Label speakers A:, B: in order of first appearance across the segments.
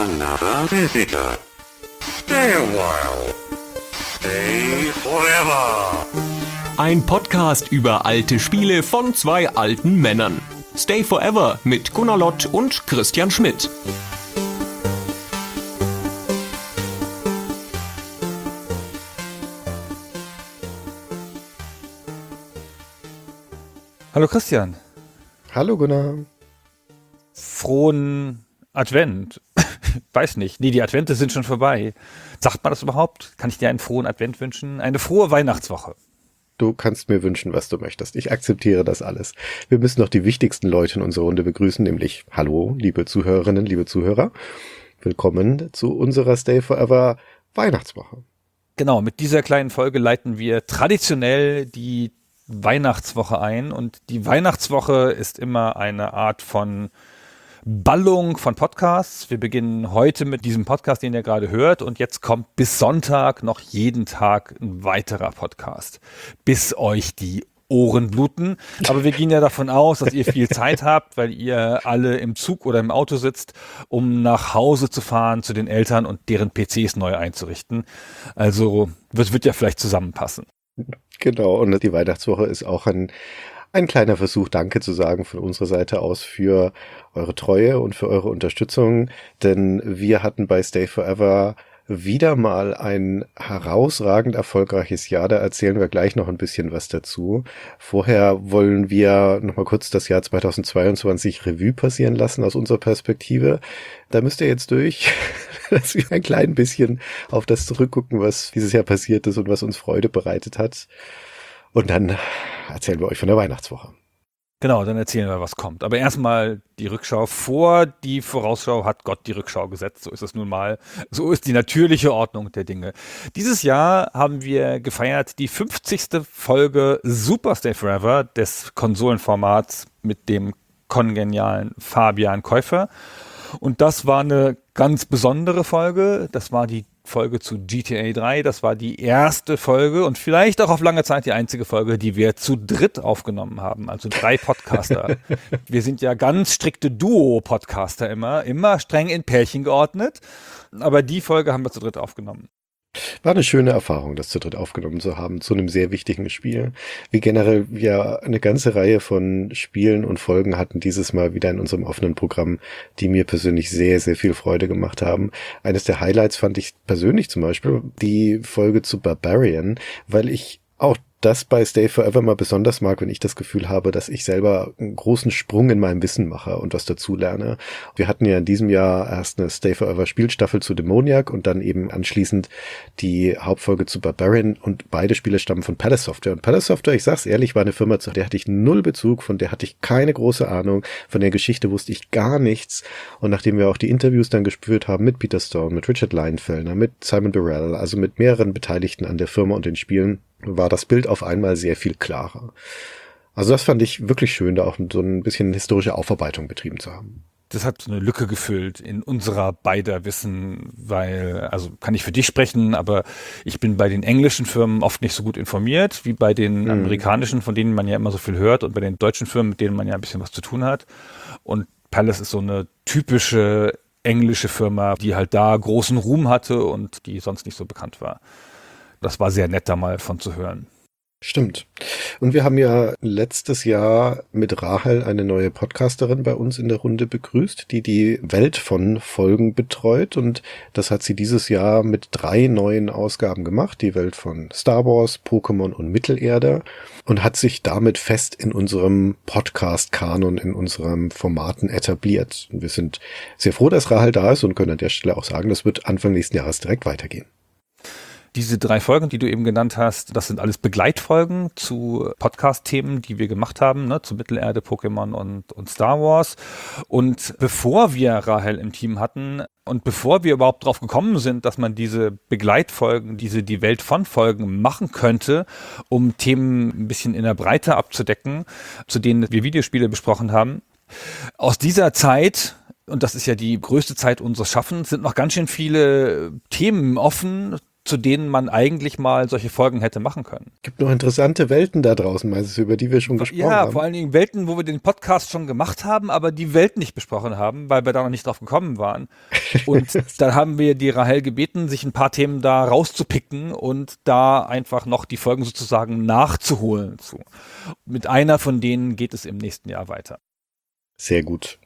A: another visitor. Stay a while. Stay forever.
B: Ein Podcast über alte Spiele von zwei alten Männern. Stay Forever mit Gunnar Lott und Christian Schmidt.
C: Hallo Christian.
D: Hallo Gunnar.
C: Frohen Advent. Weiß nicht. Nee, die Advente sind schon vorbei. Sagt man das überhaupt? Kann ich dir einen frohen Advent wünschen? Eine frohe Weihnachtswoche.
D: Du kannst mir wünschen, was du möchtest. Ich akzeptiere das alles. Wir müssen noch die wichtigsten Leute in unserer Runde begrüßen, nämlich hallo, liebe Zuhörerinnen, liebe Zuhörer. Willkommen zu unserer Stay Forever Weihnachtswoche.
C: Genau, mit dieser kleinen Folge leiten wir traditionell die Weihnachtswoche ein. Und die Weihnachtswoche ist immer eine Art von Ballung von Podcasts. Wir beginnen heute mit diesem Podcast, den ihr gerade hört, und jetzt kommt bis Sonntag noch jeden Tag ein weiterer Podcast, bis euch die Ohren bluten. Aber wir gehen ja davon aus, dass ihr viel Zeit habt, weil ihr alle im Zug oder im Auto sitzt, um nach Hause zu fahren zu den Eltern und deren PCs neu einzurichten. Also wird ja vielleicht zusammenpassen.
D: Genau, und die Weihnachtswoche ist auch ein kleiner Versuch, Danke zu sagen von unserer Seite aus für eure Treue und für eure Unterstützung, denn wir hatten bei Stay Forever wieder mal ein herausragend erfolgreiches Jahr, da erzählen wir gleich noch ein bisschen was dazu. Vorher wollen wir noch mal kurz das Jahr 2022 Revue passieren lassen aus unserer Perspektive. Da müsst ihr jetzt durch, dass wir ein klein bisschen auf das zurückgucken, was dieses Jahr passiert ist und was uns Freude bereitet hat. Und dann erzählen wir euch von der Weihnachtswoche.
C: Genau, dann erzählen wir, was kommt. Aber erstmal die Rückschau. Vor die Vorausschau hat Gott die Rückschau gesetzt. So ist es nun mal. So ist die natürliche Ordnung der Dinge. Dieses Jahr haben wir gefeiert die 50. Folge Super Stay Forever des Konsolenformats mit dem kongenialen Fabian Käufer. Und das war eine ganz besondere Folge. Das war die Folge zu GTA 3. Das war die erste Folge und vielleicht auch auf lange Zeit die einzige Folge, die wir zu dritt aufgenommen haben. Also 3 Podcaster. Wir sind ja ganz strikte Duo-Podcaster immer streng in Pärchen geordnet. Aber die Folge haben wir zu dritt aufgenommen.
D: War eine schöne Erfahrung, das zu dritt aufgenommen zu haben, zu einem sehr wichtigen Spiel. Wie generell wir eine ganze Reihe von Spielen und Folgen hatten dieses Mal wieder in unserem offenen Programm, die mir persönlich sehr, sehr viel Freude gemacht haben. Eines der Highlights fand ich persönlich zum Beispiel die Folge zu Barbarian, weil ich auch das bei Stay Forever mal besonders mag, wenn ich das Gefühl habe, dass ich selber einen großen Sprung in meinem Wissen mache und was dazu lerne. Wir hatten ja in diesem Jahr erst eine Stay Forever Spielstaffel zu Demoniac und dann eben anschließend die Hauptfolge zu Barbarian, und beide Spiele stammen von Palace Software. Und Palace Software, ich sag's ehrlich, war eine Firma, zu der hatte ich null Bezug, von der hatte ich keine große Ahnung, von der Geschichte wusste ich gar nichts. Und nachdem wir auch die Interviews dann gespürt haben mit Peter Stone, mit Richard Leinfelder, mit Simon Burrell, also mit mehreren Beteiligten an der Firma und den Spielen, war das Bild auf einmal sehr viel klarer. Also das fand ich wirklich schön, da auch so ein bisschen historische Aufarbeitung betrieben zu haben.
C: Das hat so eine Lücke gefüllt in unserer beider Wissen, weil, also kann ich für dich sprechen, aber ich bin bei den englischen Firmen oft nicht so gut informiert, wie bei den amerikanischen, von denen man ja immer so viel hört, und bei den deutschen Firmen, mit denen man ja ein bisschen was zu tun hat. Und Palace ist so eine typische englische Firma, die halt da großen Ruhm hatte und die sonst nicht so bekannt war. Das war sehr nett, da mal von zu hören.
D: Stimmt. Und wir haben ja letztes Jahr mit Rahel eine neue Podcasterin bei uns in der Runde begrüßt, die die Welt von Folgen betreut. Und das hat sie dieses Jahr mit 3 neuen Ausgaben gemacht. Die Welt von Star Wars, Pokémon und Mittelerde. Und hat sich damit fest in unserem Podcast-Kanon, in unseren Formaten etabliert. Und wir sind sehr froh, dass Rahel da ist und können an der Stelle auch sagen, das wird Anfang nächsten Jahres direkt weitergehen.
C: Diese 3 Folgen, die du eben genannt hast, das sind alles Begleitfolgen zu Podcast-Themen, die wir gemacht haben, ne, zu Mittelerde, Pokémon und Star Wars. Und bevor wir Rahel im Team hatten und bevor wir überhaupt drauf gekommen sind, dass man diese Begleitfolgen, die Welt von Folgen machen könnte, um Themen ein bisschen in der Breite abzudecken, zu denen wir Videospiele besprochen haben, aus dieser Zeit, und das ist ja die größte Zeit unseres Schaffens, sind noch ganz schön viele Themen offen, zu denen man eigentlich mal solche Folgen hätte machen können.
D: Gibt noch interessante Welten da draußen, meinst du, über die wir schon gesprochen haben?
C: Ja, vor allen Dingen Welten, wo wir den Podcast schon gemacht haben, aber die Welt nicht besprochen haben, weil wir da noch nicht drauf gekommen waren. Und dann haben wir die Rahel gebeten, sich ein paar Themen da rauszupicken und da einfach noch die Folgen sozusagen nachzuholen. Mit einer von denen geht es im nächsten Jahr weiter.
D: Sehr gut.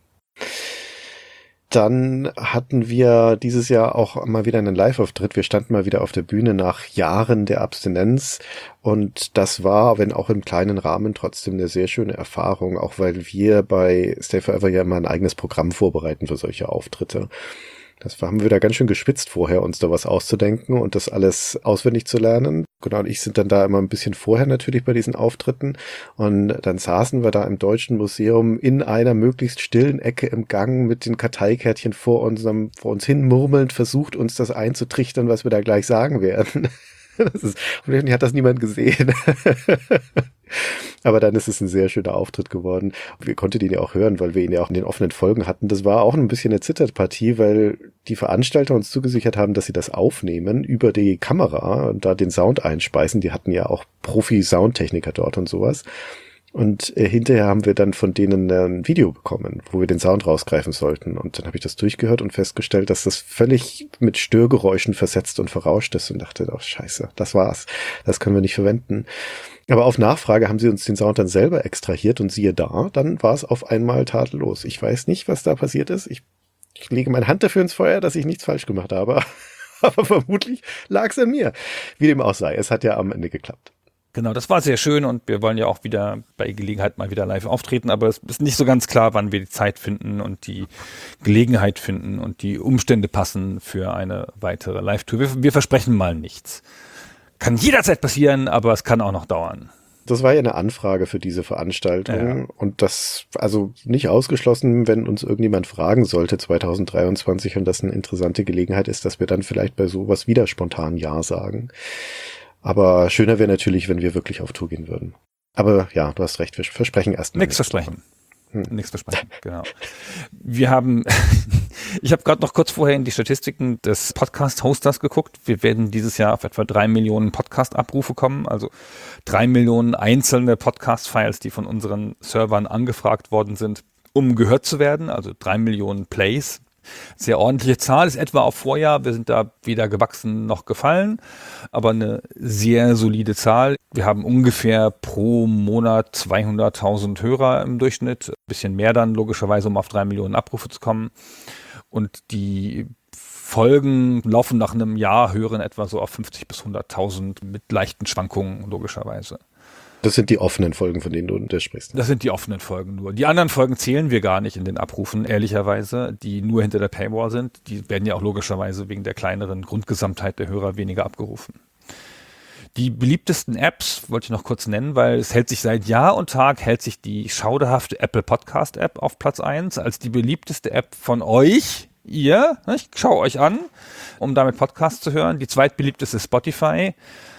D: Dann hatten wir dieses Jahr auch mal wieder einen Live-Auftritt. Wir standen mal wieder auf der Bühne nach Jahren der Abstinenz. Und das war, wenn auch im kleinen Rahmen, trotzdem eine sehr schöne Erfahrung, auch weil wir bei Stay Forever ja immer ein eigenes Programm vorbereiten für solche Auftritte. Das haben wir da ganz schön geschwitzt vorher, uns da was auszudenken und das alles auswendig zu lernen. Genau, und ich sind dann da immer ein bisschen vorher natürlich bei diesen Auftritten. Und dann saßen wir da im Deutschen Museum in einer möglichst stillen Ecke im Gang mit den Karteikärtchen vor uns hin murmelnd, versucht uns das einzutrichtern, was wir da gleich sagen werden. Hoffentlich hat das niemand gesehen. Aber dann ist es ein sehr schöner Auftritt geworden. Wir konnten ihn ja auch hören, weil wir ihn ja auch in den offenen Folgen hatten. Das war auch ein bisschen eine Zitterpartie, weil die Veranstalter uns zugesichert haben, dass sie das aufnehmen über die Kamera und da den Sound einspeisen. Die hatten ja auch Profi-Soundtechniker dort und sowas. Und hinterher haben wir dann von denen ein Video bekommen, wo wir den Sound rausgreifen sollten. Und dann habe ich das durchgehört und festgestellt, dass das völlig mit Störgeräuschen versetzt und verrauscht ist und dachte, oh scheiße, das war's. Das können wir nicht verwenden. Aber auf Nachfrage haben sie uns den Sound dann selber extrahiert und siehe da, dann war es auf einmal tadellos. Ich weiß nicht, was da passiert ist. Ich lege meine Hand dafür ins Feuer, dass ich nichts falsch gemacht habe. Aber vermutlich lag es an mir. Wie dem auch sei, es hat ja am Ende geklappt.
C: Genau, das war sehr schön und wir wollen ja auch wieder bei Gelegenheit mal wieder live auftreten, aber es ist nicht so ganz klar, wann wir die Zeit finden und die Gelegenheit finden und die Umstände passen für eine weitere Live-Tour. Wir versprechen mal nichts. Kann jederzeit passieren, aber es kann auch noch dauern.
D: Das war ja eine Anfrage für diese Veranstaltung und das, also nicht ausgeschlossen, wenn uns irgendjemand fragen sollte 2023 und das eine interessante Gelegenheit ist, dass wir dann vielleicht bei sowas wieder spontan Ja sagen. Aber schöner wäre natürlich, wenn wir wirklich auf Tour gehen würden. Aber ja, du hast recht, wir versprechen erst mal.
C: Nichts versprechen. Nichts versprechen, genau. Ich habe gerade noch kurz vorher in die Statistiken des Podcast-Hosters geguckt. Wir werden dieses Jahr auf etwa 3 Millionen Podcast-Abrufe kommen, also 3 Millionen einzelne Podcast-Files, die von unseren Servern angefragt worden sind, um gehört zu werden, also 3 Millionen Plays. Sehr ordentliche Zahl, ist etwa auf Vorjahr. Wir sind da weder gewachsen noch gefallen, aber eine sehr solide Zahl. Wir haben ungefähr pro Monat 200.000 Hörer im Durchschnitt. Ein bisschen mehr dann logischerweise, um auf 3 Millionen Abrufe zu kommen. Und die Folgen laufen nach einem Jahr, hören etwa so auf 50.000 bis 100.000 mit leichten Schwankungen logischerweise.
D: Das sind die offenen Folgen, von denen du sprichst.
C: Das sind die offenen Folgen nur. Die anderen Folgen zählen wir gar nicht in den Abrufen, ehrlicherweise, die nur hinter der Paywall sind. Die werden ja auch logischerweise wegen der kleineren Grundgesamtheit der Hörer weniger abgerufen. Die beliebtesten Apps wollte ich noch kurz nennen, weil es hält sich seit Jahr und Tag, hält sich die schauderhafte Apple Podcast App auf Platz 1 als die beliebteste App von euch. Ihr, ich schaue euch an, um damit Podcasts zu hören. Die zweitbeliebteste ist Spotify.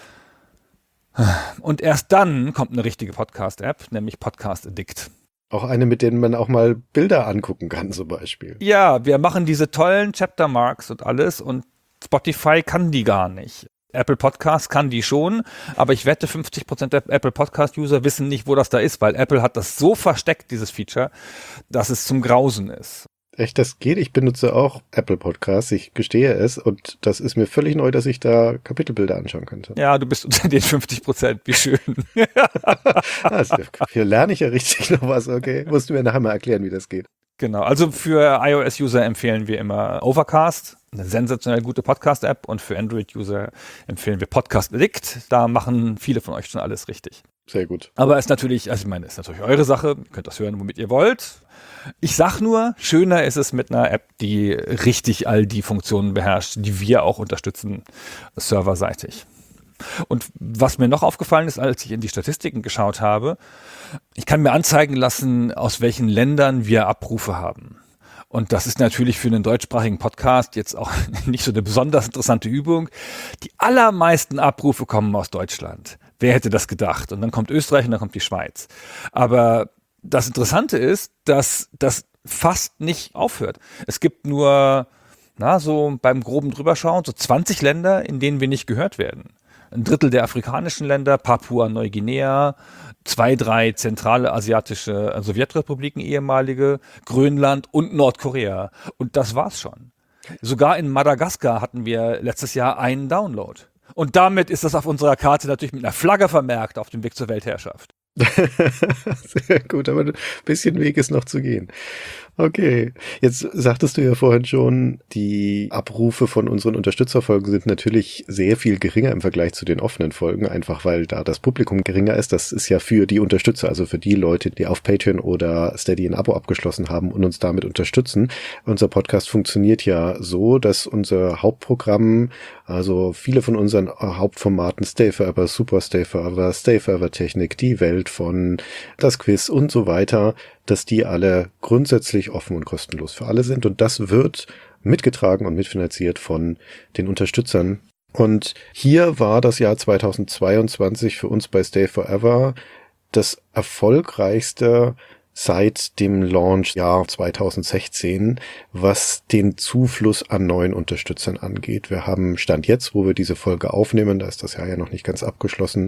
C: Und erst dann kommt eine richtige Podcast-App, nämlich Podcast Addict.
D: Auch eine, mit denen man auch mal Bilder angucken kann, zum Beispiel.
C: Ja, wir machen diese tollen Chaptermarks und alles und Spotify kann die gar nicht. Apple Podcast kann die schon, aber ich wette, 50% der Apple Podcast-User wissen nicht, wo das da ist, weil Apple hat das so versteckt, dieses Feature, dass es zum Grausen ist.
D: Echt, das geht? Ich benutze auch Apple Podcasts, ich gestehe es und das ist mir völlig neu, dass ich da Kapitelbilder anschauen könnte.
C: Ja, du bist unter den 50%, wie schön.
D: Also, hier lerne ich ja richtig noch was, okay? Musst du mir nachher mal erklären, wie das geht.
C: Genau, also für iOS-User empfehlen wir immer Overcast, eine sensationell gute Podcast-App und für Android-User empfehlen wir Podcast Addict. Da machen viele von euch schon alles richtig.
D: Sehr gut.
C: Aber ist natürlich, also ich meine, ist natürlich eure Sache. Ihr könnt das hören, womit ihr wollt. Ich sag nur, schöner ist es mit einer App, die richtig all die Funktionen beherrscht, die wir auch unterstützen, serverseitig. Und was mir noch aufgefallen ist, als ich in die Statistiken geschaut habe, ich kann mir anzeigen lassen, aus welchen Ländern wir Abrufe haben. Und das ist natürlich für einen deutschsprachigen Podcast jetzt auch nicht so eine besonders interessante Übung. Die allermeisten Abrufe kommen aus Deutschland. Wer hätte das gedacht? Und dann kommt Österreich und dann kommt die Schweiz. Aber das Interessante ist, dass das fast nicht aufhört. Es gibt nur Na, so beim groben Drüberschauen, so 20 Länder, in denen wir nicht gehört werden. Ein Drittel der afrikanischen Länder, Papua-Neuguinea, 2, 3 zentrale asiatische Sowjetrepubliken, ehemalige, Grönland und Nordkorea. Und das war's schon. Sogar in Madagaskar hatten wir letztes Jahr einen Download. Und damit ist das auf unserer Karte natürlich mit einer Flagge vermerkt auf dem Weg zur Weltherrschaft.
D: Sehr gut, aber ein bisschen Weg ist noch zu gehen. Okay, jetzt sagtest du ja vorhin schon, die Abrufe von unseren Unterstützerfolgen sind natürlich sehr viel geringer im Vergleich zu den offenen Folgen, einfach weil da das Publikum geringer ist. Das ist ja für die Unterstützer, also für die Leute, die auf Patreon oder Steady ein Abo abgeschlossen haben und uns damit unterstützen. Unser Podcast funktioniert ja so, dass unser Hauptprogramm, also viele von unseren Hauptformaten, Stay Forever, Super Stay Forever, Stay Forever Technik, die Welt von das Quiz und so weiter, dass die alle grundsätzlich offen und kostenlos für alle sind. Und das wird mitgetragen und mitfinanziert von den Unterstützern. Und hier war das Jahr 2022 für uns bei Stay Forever das erfolgreichste seit dem Launch-Jahr 2016, was den Zufluss an neuen Unterstützern angeht. Wir haben Stand jetzt, wo wir diese Folge aufnehmen, da ist das Jahr ja noch nicht ganz abgeschlossen,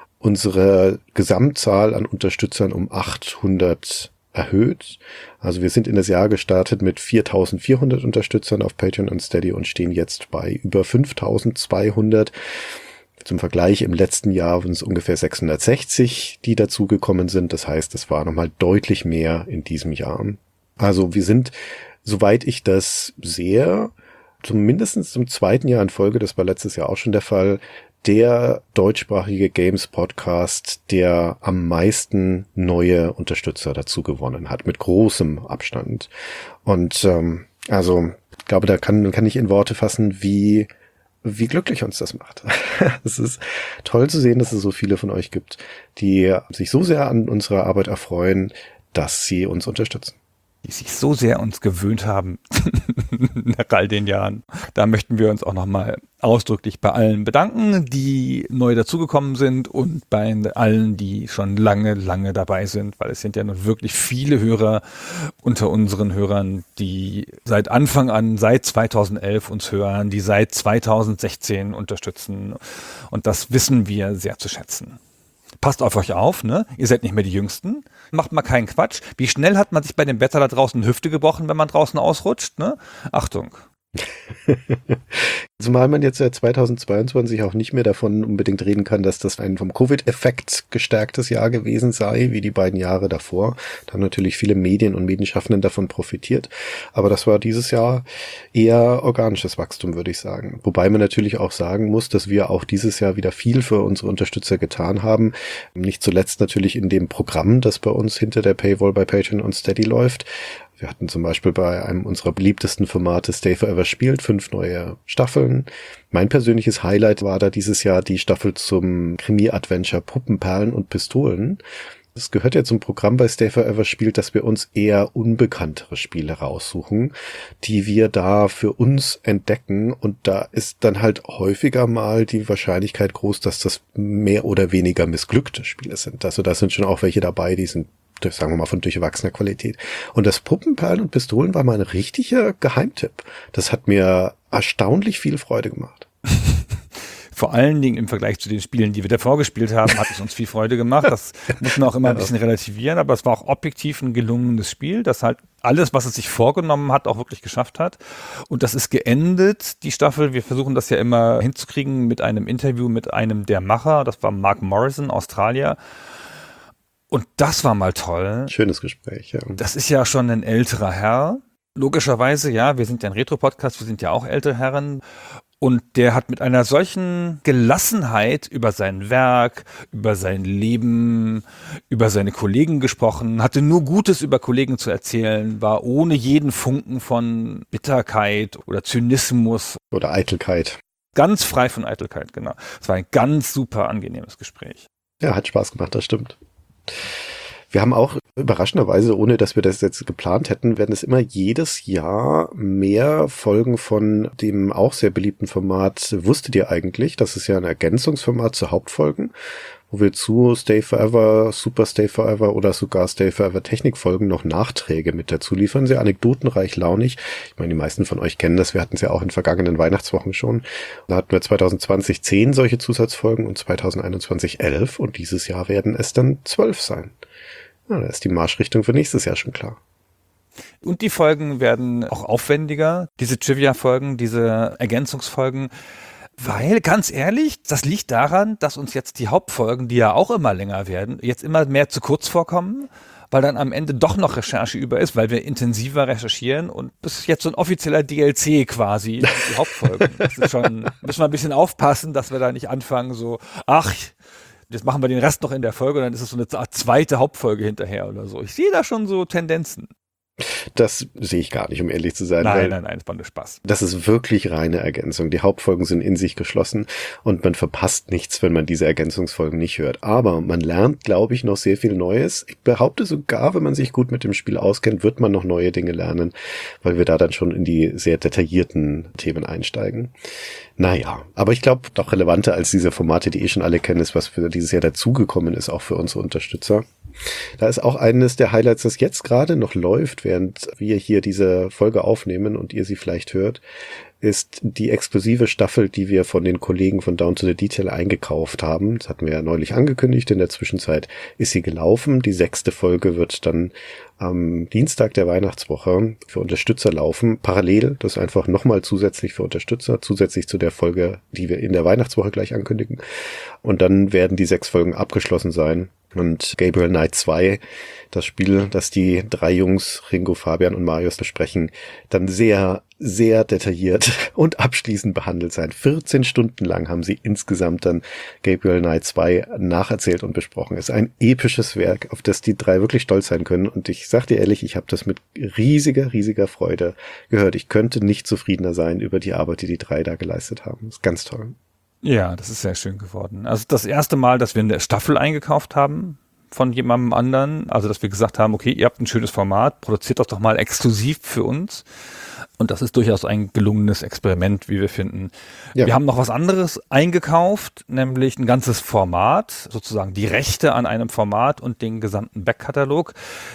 D: unsere Gesamtzahl an Unterstützern um 800 erhöht. Also wir sind in das Jahr gestartet mit 4.400 Unterstützern auf Patreon und Steady und stehen jetzt bei über 5.200. Zum Vergleich, im letzten Jahr waren es ungefähr 660, die dazugekommen sind. Das heißt, es war nochmal deutlich mehr in diesem Jahr. Also wir sind, soweit ich das sehe, zumindest zum zweiten Jahr in Folge, das war letztes Jahr auch schon der Fall, der deutschsprachige Games-Podcast, der am meisten neue Unterstützer dazu gewonnen hat, mit großem Abstand. Und also ich glaube, da kann ich in Worte fassen, wie glücklich uns das macht. Es ist toll zu sehen, dass es so viele von euch gibt, die sich so sehr an unserer Arbeit erfreuen, dass sie uns unterstützen.
C: Die sich so sehr uns gewöhnt haben nach all den Jahren. Da möchten wir uns auch nochmal ausdrücklich bei allen bedanken, die neu dazugekommen sind und bei allen, die schon lange, lange dabei sind, weil es sind ja nun wirklich viele Hörer unter unseren Hörern, die seit Anfang an, seit 2011 uns hören, die seit 2016 unterstützen und das wissen wir sehr zu schätzen. Passt auf euch auf, ne? Ihr seid nicht mehr die Jüngsten. Macht mal keinen Quatsch. Wie schnell hat man sich bei dem Wetter da draußen eine Hüfte gebrochen, wenn man draußen ausrutscht, ne? Achtung.
D: Zumal man jetzt seit 2022 auch nicht mehr davon unbedingt reden kann, dass das ein vom Covid-Effekt gestärktes Jahr gewesen sei, wie die beiden Jahre davor. Da haben natürlich viele Medien und Medienschaffenden davon profitiert. Aber das war dieses Jahr eher organisches Wachstum, würde ich sagen. Wobei man natürlich auch sagen muss, dass wir auch dieses Jahr wieder viel für unsere Unterstützer getan haben. Nicht zuletzt natürlich in dem Programm, das bei uns hinter der Paywall bei Patreon und Steady läuft. Wir hatten zum Beispiel bei einem unserer beliebtesten Formate Stay Forever spielt 5 neue Staffeln. Mein persönliches Highlight war da dieses Jahr die Staffel zum Krimi-Adventure Puppenperlen und Pistolen. Das gehört ja zum Programm bei Stay Forever spielt, dass wir uns eher unbekanntere Spiele raussuchen, die wir da für uns entdecken. Und da ist dann halt häufiger mal die Wahrscheinlichkeit groß, dass das mehr oder weniger missglückte Spiele sind. Also da sind schon auch welche dabei, die sind, sagen wir mal, von durchwachsener Qualität. Und das Puppenperlen und Pistolen war mal ein richtiger Geheimtipp. Das hat mir erstaunlich viel Freude gemacht.
C: Vor allen Dingen im Vergleich zu den Spielen, die wir davor gespielt haben, hat es uns viel Freude gemacht. Das muss man auch immer ein bisschen relativieren, aber es war auch objektiv ein gelungenes Spiel, das halt alles, was es sich vorgenommen hat, auch wirklich geschafft hat. Und das ist geendet, die Staffel. Wir versuchen das ja immer hinzukriegen mit einem Interview mit einem der Macher. Das war Mark Morrison, Australier. Und das war mal toll.
D: Schönes Gespräch, ja.
C: Das ist ja schon ein älterer Herr. Logischerweise, ja, wir sind ja ein Retro-Podcast, wir sind ja auch ältere Herren. Und der hat mit einer solchen Gelassenheit über sein Werk, über sein Leben, über seine Kollegen gesprochen, hatte nur Gutes über Kollegen zu erzählen, war ohne jeden Funken von Bitterkeit oder Zynismus.
D: Oder Eitelkeit.
C: Ganz frei von Eitelkeit, genau. Es war ein ganz super angenehmes Gespräch.
D: Ja, hat Spaß gemacht, das stimmt. Wir haben auch überraschenderweise, ohne dass wir das jetzt geplant hätten, werden es immer jedes Jahr mehr Folgen von dem auch sehr beliebten Format Wusstet ihr eigentlich? Das ist ja ein Ergänzungsformat zu Hauptfolgen, wo wir zu Stay Forever, Super Stay Forever oder sogar Stay Forever Technikfolgen noch Nachträge mit dazu liefern. Sehr anekdotenreich, launig. Ich meine, die meisten von euch kennen das. Wir hatten es ja auch in vergangenen Weihnachtswochen schon. Da hatten wir 2020 10 solche Zusatzfolgen und 2021 11 und dieses Jahr werden es dann 12 sein. Ja, da ist die Marschrichtung für nächstes Jahr schon klar.
C: Und die Folgen werden auch aufwendiger, diese Trivia-Folgen, diese Ergänzungsfolgen, weil, ganz ehrlich, das liegt daran, dass uns jetzt die Hauptfolgen, die ja auch immer länger werden, jetzt immer mehr zu kurz vorkommen, weil dann am Ende doch noch Recherche über ist, weil wir intensiver recherchieren und das ist jetzt so ein offizieller DLC quasi, die Hauptfolgen. Das ist schon, müssen wir ein bisschen aufpassen, dass wir da nicht anfangen so, ach, jetzt machen wir den Rest noch in der Folge und dann ist es so eine zweite Hauptfolge hinterher oder so. Ich sehe da schon so Tendenzen.
D: Das sehe ich gar nicht, um ehrlich zu sein.
C: Nein, das war nur Spaß.
D: Das ist wirklich reine Ergänzung. Die Hauptfolgen sind in sich geschlossen und man verpasst nichts, wenn man diese Ergänzungsfolgen nicht hört. Aber man lernt, glaube ich, noch sehr viel Neues. Ich behaupte sogar, wenn man sich gut mit dem Spiel auskennt, wird man noch neue Dinge lernen, weil wir da dann schon in die sehr detaillierten Themen einsteigen. Naja, aber ich glaube, doch relevanter als diese Formate, die schon alle kennen, ist, was für dieses Jahr dazugekommen ist, auch für unsere Unterstützer. Da ist auch eines der Highlights, das jetzt gerade noch läuft, während wir hier diese Folge aufnehmen und ihr sie vielleicht hört, ist die exklusive Staffel, die wir von den Kollegen von Down to the Detail eingekauft haben. Das hatten wir ja neulich angekündigt. In der Zwischenzeit ist sie gelaufen. Die 6. Folge wird dann am Dienstag der Weihnachtswoche für Unterstützer laufen. Parallel, das ist einfach nochmal zusätzlich für Unterstützer, zusätzlich zu der Folge, die wir in der Weihnachtswoche gleich ankündigen. Und dann werden die 6 Folgen abgeschlossen sein. Und Gabriel Knight 2, das Spiel, das die 3 Jungs, Ringo, Fabian und Marius besprechen, dann sehr, sehr detailliert und abschließend behandelt sein. 14 Stunden lang haben sie insgesamt dann Gabriel Knight 2 nacherzählt und besprochen. Es ist ein episches Werk, auf das die 3 wirklich stolz sein können. Und ich sag dir ehrlich, ich habe das mit riesiger, riesiger Freude gehört. Ich könnte nicht zufriedener sein über die Arbeit, die die 3 da geleistet haben. Das ist ganz toll.
C: Ja, das ist sehr schön geworden. Also das erste Mal, dass wir eine Staffel eingekauft haben von jemandem anderen, also dass wir gesagt haben, okay, ihr habt ein schönes Format, produziert das doch mal exklusiv für uns. Und das ist durchaus ein gelungenes Experiment, wie wir finden. Ja. Wir haben noch was anderes eingekauft, nämlich ein ganzes Format, sozusagen die Rechte an einem Format und den gesamten Backkatalog.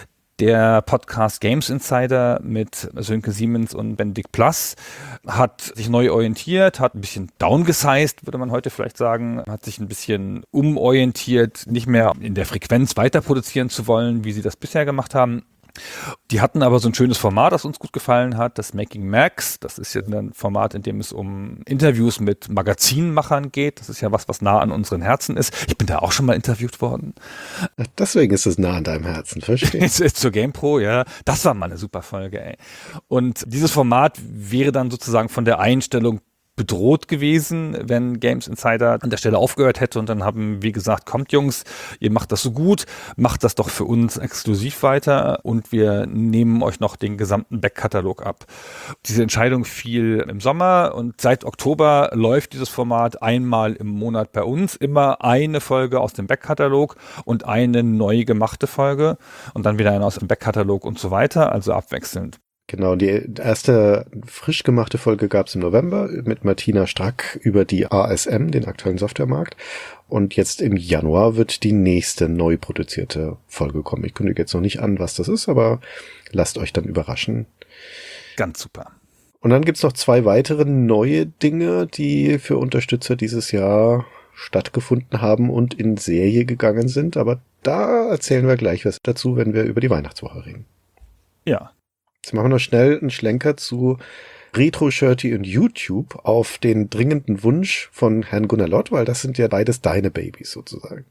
C: Der Podcast Games Insider mit Sönke Siemens und Benedikt Plass hat sich neu orientiert, hat ein bisschen downgesized, würde man heute vielleicht sagen, hat sich ein bisschen umorientiert, nicht mehr in der Frequenz weiter produzieren zu wollen, wie sie das bisher gemacht haben. Die hatten aber so ein schönes Format, das uns gut gefallen hat, das Making Max. Das ist ja ein Format, in dem es um Interviews mit Magazinmachern geht. Das ist ja was nah an unseren Herzen ist. Ich bin da auch schon mal interviewt worden.
D: Deswegen ist es nah an deinem Herzen, verstehe.
C: Zur GamePro, ja. Das war mal eine super Folge, ey. Und dieses Format wäre dann sozusagen von der Einstellung bedroht gewesen, wenn Games Insider an der Stelle aufgehört hätte und dann haben wir gesagt, kommt Jungs, ihr macht das so gut, macht das doch für uns exklusiv weiter und wir nehmen euch noch den gesamten Backkatalog ab. Diese Entscheidung fiel im Sommer und seit Oktober läuft dieses Format einmal im Monat bei uns, immer eine Folge aus dem Backkatalog und eine neu gemachte Folge und dann wieder eine aus dem Backkatalog und so weiter, also abwechselnd.
D: Genau, die erste frisch gemachte Folge gab es im November mit Martina Strack über die ASM, den aktuellen Softwaremarkt. Und jetzt im Januar wird die nächste neu produzierte Folge kommen. Ich kündige jetzt noch nicht an, was das ist, aber lasst euch dann überraschen.
C: Ganz super.
D: Und dann gibt's noch 2 weitere neue Dinge, die für Unterstützer dieses Jahr stattgefunden haben und in Serie gegangen sind. Aber da erzählen wir gleich was dazu, wenn wir über die Weihnachtswoche reden.
C: Ja.
D: Jetzt machen wir noch schnell einen Schlenker zu Retro-Shirty und YouTube auf den dringenden Wunsch von Herrn Gunnar Lott, weil das sind ja beides deine Babys sozusagen.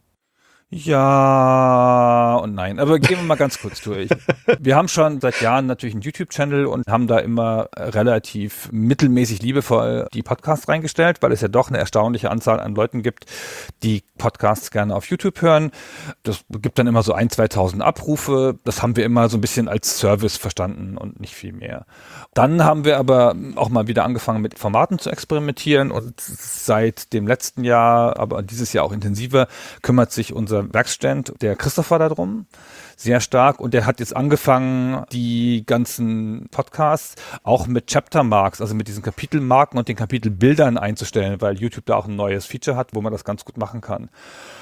C: Ja und nein, aber gehen wir mal ganz kurz durch. Wir haben schon seit Jahren natürlich einen YouTube-Channel und haben da immer relativ mittelmäßig liebevoll die Podcasts reingestellt, weil es ja doch eine erstaunliche Anzahl an Leuten gibt, die Podcasts gerne auf YouTube hören. Das gibt dann immer so 1.000, 2.000 Abrufe. Das haben wir immer so ein bisschen als Service verstanden und nicht viel mehr. Dann haben wir aber auch mal wieder angefangen mit Formaten zu experimentieren und seit dem letzten Jahr, aber dieses Jahr auch intensiver, kümmert sich unser Werkstudent, der Christopher, darum, sehr stark. Und der hat jetzt angefangen, die ganzen Podcasts auch mit Chapter-Marks, also mit diesen Kapitelmarken und den Kapitelbildern einzustellen, weil YouTube da auch ein neues Feature hat, wo man das ganz gut machen kann.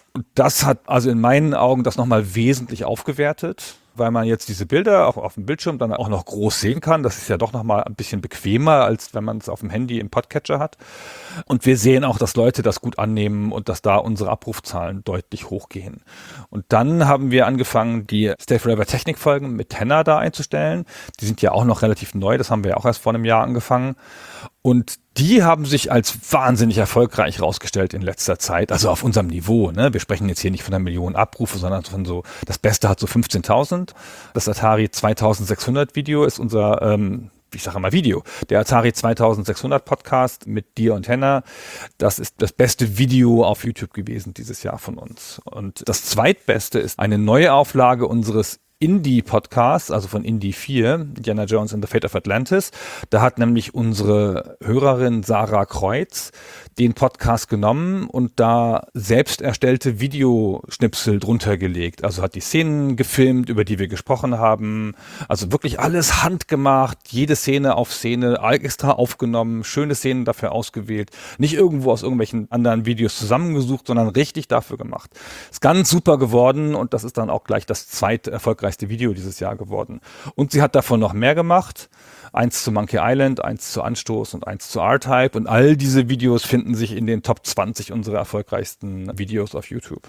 C: Und das hat also in meinen Augen das nochmal wesentlich aufgewertet, weil man jetzt diese Bilder auch auf dem Bildschirm dann auch noch groß sehen kann. Das ist ja doch nochmal ein bisschen bequemer, als wenn man es auf dem Handy im Podcatcher hat. Und wir sehen auch, dass Leute das gut annehmen und dass da unsere Abrufzahlen deutlich hochgehen. Und dann haben wir angefangen, die Stay Forever Technik-Folgen mit Henna da einzustellen. Die sind ja auch noch relativ neu, das haben wir ja auch erst vor einem Jahr angefangen. Und die haben sich als wahnsinnig erfolgreich rausgestellt in letzter Zeit, also auf unserem Niveau. Ne? Wir sprechen jetzt hier nicht von 1 Million Abrufe, sondern von so, das Beste hat so 15.000. Das Atari 2600 Video ist unser, ich sage immer Video, der Atari 2600 Podcast mit dir und Henna, das ist das beste Video auf YouTube gewesen dieses Jahr von uns. Und das zweitbeste ist eine Neuauflage unseres Indie-Podcast, also von Indie 4, Indiana Jones and the Fate of Atlantis. Da hat nämlich unsere Hörerin Sarah Kreuz den Podcast genommen und da selbst erstellte Videoschnipsel drunter gelegt. Also hat die Szenen gefilmt, über die wir gesprochen haben. Also wirklich alles handgemacht, jede Szene auf Szene extra aufgenommen, schöne Szenen dafür ausgewählt. Nicht irgendwo aus irgendwelchen anderen Videos zusammengesucht, sondern richtig dafür gemacht. Ist ganz super geworden und das ist dann auch gleich das zweite erfolgreichste Video dieses Jahr geworden. Und sie hat davon noch mehr gemacht. 1 zu Monkey Island, 1 zu Anstoß und 1 zu R-Type. Und all diese Videos finden sich in den Top 20 unserer erfolgreichsten Videos auf YouTube.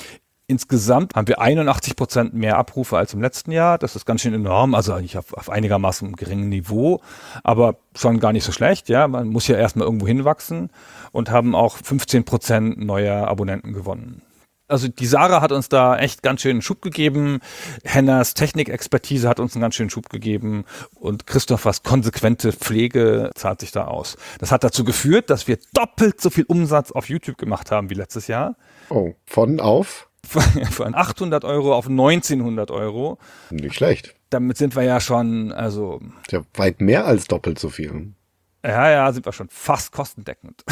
C: Insgesamt haben wir 81% mehr Abrufe als im letzten Jahr. Das ist ganz schön enorm, also eigentlich auf einigermaßen geringem Niveau, aber schon gar nicht so schlecht. Ja, man muss ja erstmal irgendwo hinwachsen und haben auch 15% neuer Abonnenten gewonnen. Also die Sarah hat uns da echt ganz schön einen Schub gegeben. Hennas Technikexpertise hat uns einen ganz schönen Schub gegeben. Und Christophers konsequente Pflege zahlt sich da aus. Das hat dazu geführt, dass wir doppelt so viel Umsatz auf YouTube gemacht haben wie letztes Jahr.
D: Oh, von auf?
C: Von 800 Euro auf 1900 Euro.
D: Nicht schlecht.
C: Damit sind wir ja schon, also...
D: Ja, weit mehr als doppelt so viel.
C: Ja, sind wir schon fast kostendeckend.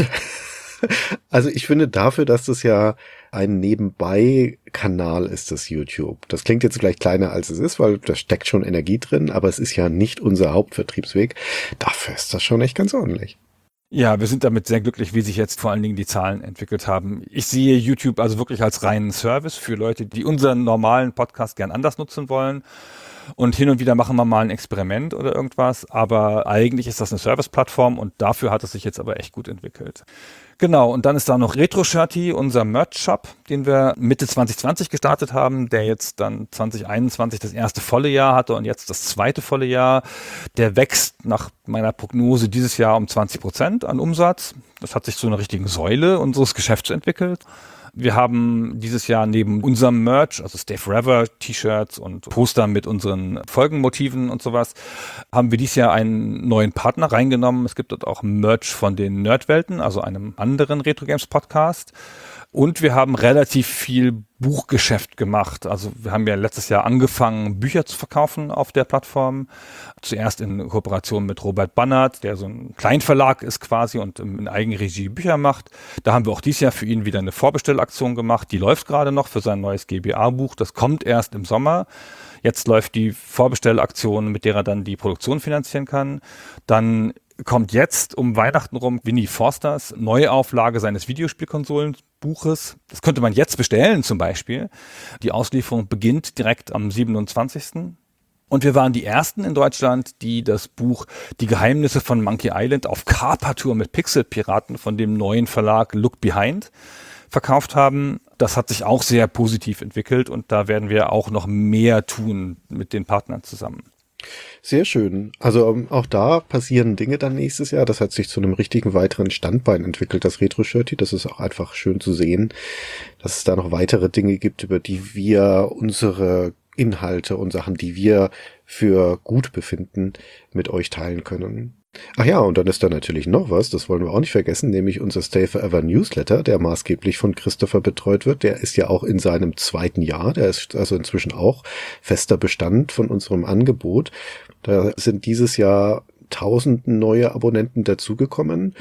D: Also ich finde dafür, dass das ja ein Nebenbei-Kanal ist, das YouTube. Das klingt jetzt vielleicht kleiner, als es ist, weil da steckt schon Energie drin, aber es ist ja nicht unser Hauptvertriebsweg. Dafür ist das schon echt ganz ordentlich.
C: Ja, wir sind damit sehr glücklich, wie sich jetzt vor allen Dingen die Zahlen entwickelt haben. Ich sehe YouTube also wirklich als reinen Service für Leute, die unseren normalen Podcast gern anders nutzen wollen. Und hin und wieder machen wir mal ein Experiment oder irgendwas, aber eigentlich ist das eine Service-Plattform und dafür hat es sich jetzt aber echt gut entwickelt. Genau, und dann ist da noch Retro-Shirty, unser Merch-Shop, den wir Mitte 2020 gestartet haben, der jetzt dann 2021 das erste volle Jahr hatte und jetzt das zweite volle Jahr. Der wächst nach meiner Prognose dieses Jahr um 20% an Umsatz. Das hat sich zu einer richtigen Säule unseres Geschäfts entwickelt. Wir haben dieses Jahr neben unserem Merch, also Stay Forever T-Shirts und Poster mit unseren Folgenmotiven und sowas, haben wir dieses Jahr einen neuen Partner reingenommen. Es gibt dort auch Merch von den Nerdwelten, also einem anderen Retro Games Podcast. Und wir haben relativ viel Buchgeschäft gemacht. Also wir haben ja letztes Jahr angefangen, Bücher zu verkaufen auf der Plattform. Zuerst in Kooperation mit Robert Bannert, der so ein Kleinverlag ist quasi und in Eigenregie Bücher macht. Da haben wir auch dieses Jahr für ihn wieder eine Vorbestellaktion gemacht. Die läuft gerade noch für sein neues GBA-Buch. Das kommt erst im Sommer. Jetzt läuft die Vorbestellaktion, mit der er dann die Produktion finanzieren kann. Dann kommt jetzt um Weihnachten rum Winnie Forsters Neuauflage seines Videospielkonsolenbuches. Das könnte man jetzt bestellen zum Beispiel. Die Auslieferung beginnt direkt am 27. Und wir waren die Ersten in Deutschland, die das Buch Die Geheimnisse von Monkey Island auf Carpartour mit Pixelpiraten von dem neuen Verlag Look Behind verkauft haben. Das hat sich auch sehr positiv entwickelt und da werden wir auch noch mehr tun mit den Partnern zusammen.
D: Sehr schön. Also auch da passieren Dinge dann nächstes Jahr. Das hat sich zu einem richtigen weiteren Standbein entwickelt, das Retro-Shirty. Das ist auch einfach schön zu sehen, dass es da noch weitere Dinge gibt, über die wir unsere Inhalte und Sachen, die wir für gut befinden, mit euch teilen können. Ach ja, und dann ist da natürlich noch was, das wollen wir auch nicht vergessen, nämlich unser Stay Forever Newsletter, der maßgeblich von Christopher betreut wird. Der ist ja auch in seinem 2. Jahr, der ist also inzwischen auch fester Bestand von unserem Angebot. Da sind dieses Jahr 1000 neue Abonnenten dazugekommen.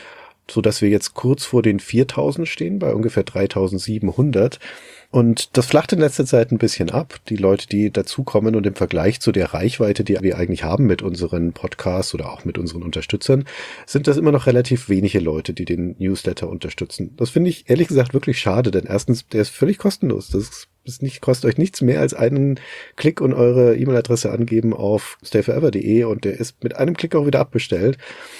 D: so dass wir jetzt kurz vor den 4.000 stehen, bei ungefähr 3.700. Und das flacht in letzter Zeit ein bisschen ab. Die Leute, die dazukommen und im Vergleich zu der Reichweite, die wir eigentlich haben mit unseren Podcasts oder auch mit unseren Unterstützern, sind das immer noch relativ wenige Leute, die den Newsletter unterstützen. Das finde ich ehrlich gesagt wirklich schade, denn erstens, der ist völlig kostenlos. Kostet euch nichts mehr als einen Klick und eure E-Mail-Adresse angeben auf stayforever.de und der ist mit einem Klick auch wieder abbestellt.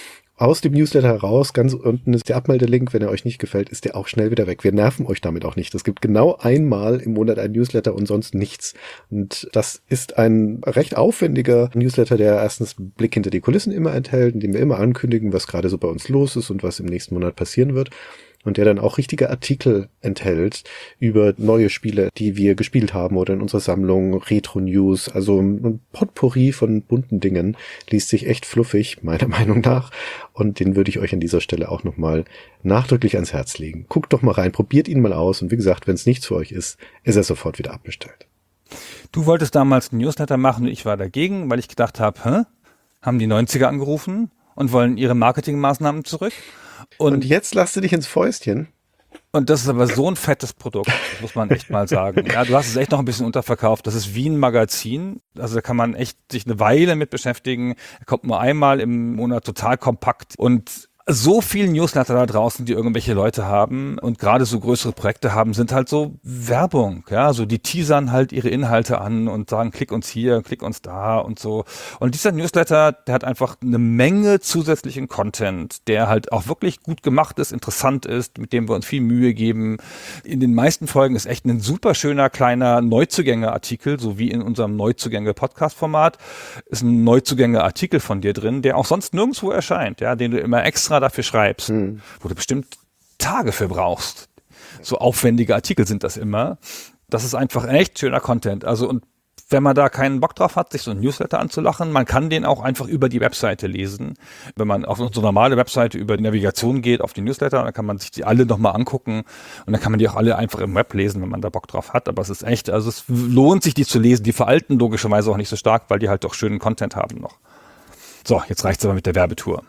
D: Aus dem Newsletter heraus, ganz unten ist der Abmeldelink. Wenn er euch nicht gefällt, ist der auch schnell wieder weg. Wir nerven euch damit auch nicht. Es gibt genau einmal im Monat einen Newsletter und sonst nichts. Und das ist ein recht aufwendiger Newsletter, der erstens einen Blick hinter die Kulissen immer enthält, in dem wir immer ankündigen, was gerade so bei uns los ist und was im nächsten Monat passieren wird. Und der dann auch richtige Artikel enthält über neue Spiele, die wir gespielt haben oder in unserer Sammlung, Retro-News, also ein Potpourri von bunten Dingen, liest sich echt fluffig, meiner Meinung nach. Und den würde ich euch an dieser Stelle auch nochmal nachdrücklich ans Herz legen. Guckt doch mal rein, probiert ihn mal aus und wie gesagt, wenn es nichts für euch ist, ist er sofort wieder abbestellt.
C: Du wolltest damals einen Newsletter machen und ich war dagegen, weil ich gedacht habe, haben die 90er angerufen und wollen ihre Marketingmaßnahmen zurück?
D: Und jetzt lasst du dich ins Fäustchen.
C: Und das ist aber so ein fettes Produkt, das muss man echt mal sagen. Ja, du hast es echt noch ein bisschen unterverkauft. Das ist wie ein Magazin. Also da kann man echt sich eine Weile mit beschäftigen. Er kommt nur einmal im Monat total kompakt und so viele Newsletter da draußen, die irgendwelche Leute haben und gerade so größere Projekte haben, sind halt so Werbung, ja, so die teasern halt ihre Inhalte an und sagen, klick uns hier, klick uns da und so. Und dieser Newsletter, der hat einfach eine Menge zusätzlichen Content, der halt auch wirklich gut gemacht ist, interessant ist, mit dem wir uns viel Mühe geben. In den meisten Folgen ist echt ein super schöner kleiner Neuzugänge-Artikel, so wie in unserem Neuzugänge-Podcast-Format, ist ein Neuzugänge-Artikel von dir drin, der auch sonst nirgendwo erscheint, ja, den du immer extra dafür schreibst, wo du bestimmt Tage für brauchst. So aufwendige Artikel sind das immer. Das ist einfach echt schöner Content. Also und wenn man da keinen Bock drauf hat, sich so ein Newsletter anzulachen, man kann den auch einfach über die Webseite lesen. Wenn man auf unsere normale Webseite über die Navigation geht, auf die Newsletter, dann kann man sich die alle nochmal angucken und dann kann man die auch alle einfach im Web lesen, wenn man da Bock drauf hat. Aber es ist echt, also es lohnt sich, die zu lesen. Die veralten logischerweise auch nicht so stark, weil die halt doch schönen Content haben noch. So, jetzt reicht's aber mit der Werbetour.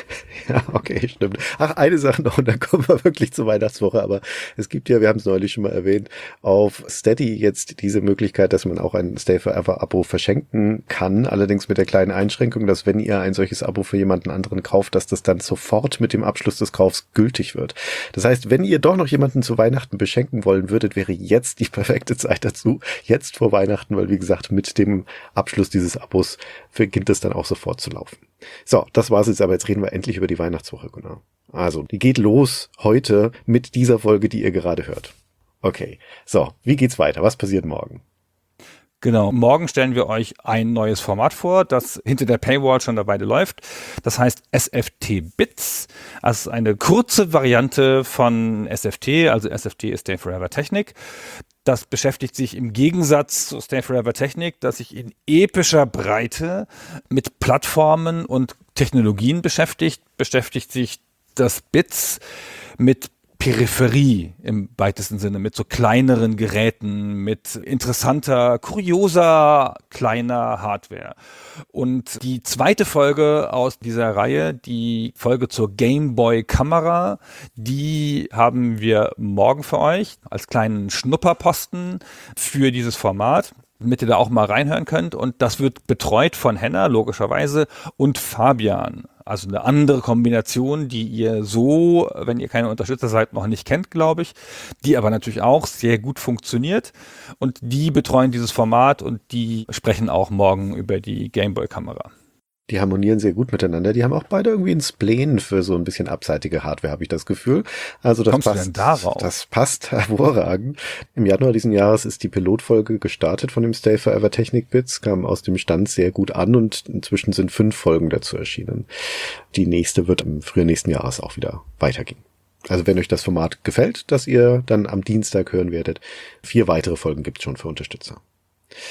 D: Ja, okay, stimmt. Ach, eine Sache noch und dann kommen wir wirklich zur Weihnachtswoche, aber es gibt ja, wir haben es neulich schon mal erwähnt, auf Steady jetzt diese Möglichkeit, dass man auch ein Stay Forever Abo verschenken kann, allerdings mit der kleinen Einschränkung, dass wenn ihr ein solches Abo für jemanden anderen kauft, dass das dann sofort mit dem Abschluss des Kaufs gültig wird. Das heißt, wenn ihr doch noch jemanden zu Weihnachten beschenken wollen würdet, wäre jetzt die perfekte Zeit dazu, jetzt vor Weihnachten, weil wie gesagt, mit dem Abschluss dieses Abos beginnt es dann auch sofort zu laufen. So, das war's jetzt, aber jetzt reden wir endlich über die Weihnachtswoche, genau. Also, die geht los heute mit dieser Folge, die ihr gerade hört. Okay, so, wie geht's weiter? Was passiert morgen?
C: Genau, morgen stellen wir euch ein neues Format vor, das hinter der Paywall schon eine Weile läuft. Das heißt SFT Bits. Das ist eine kurze Variante von SFT, also SFT ist Stay Forever Technik. Das beschäftigt sich im Gegensatz zu Stay Forever Technik, dass sich in epischer Breite mit Plattformen und Technologien beschäftigt sich das Bits mit Peripherie im weitesten Sinne, mit so kleineren Geräten, mit interessanter, kurioser, kleiner Hardware. Und die zweite Folge aus dieser Reihe, die Folge zur Game Boy Kamera, die haben wir morgen für euch als kleinen Schnupperposten für dieses Format, damit ihr da auch mal reinhören könnt. Und das wird betreut von Henna, logischerweise, und Fabian. Also eine andere Kombination, die ihr so, wenn ihr keine Unterstützer seid, noch nicht kennt, glaube ich, die aber natürlich auch sehr gut funktioniert. Und die betreuen dieses Format und die sprechen auch morgen über die Gameboy-Kamera.
D: Die harmonieren sehr gut miteinander. Die haben auch beide irgendwie ein Spleen für so ein bisschen abseitige Hardware, habe ich das Gefühl. Also das
C: Kommst
D: passt,
C: du denn darauf?
D: Das passt hervorragend. Im Januar diesen Jahres ist die Pilotfolge gestartet von dem Stay Forever Technik Bits, kam aus dem Stand sehr gut an und inzwischen sind 5 Folgen dazu erschienen. Die nächste wird im Frühjahr nächsten Jahres auch wieder weitergehen. Also wenn euch das Format gefällt, das ihr dann am Dienstag hören werdet, 4 weitere Folgen gibt's schon für Unterstützer.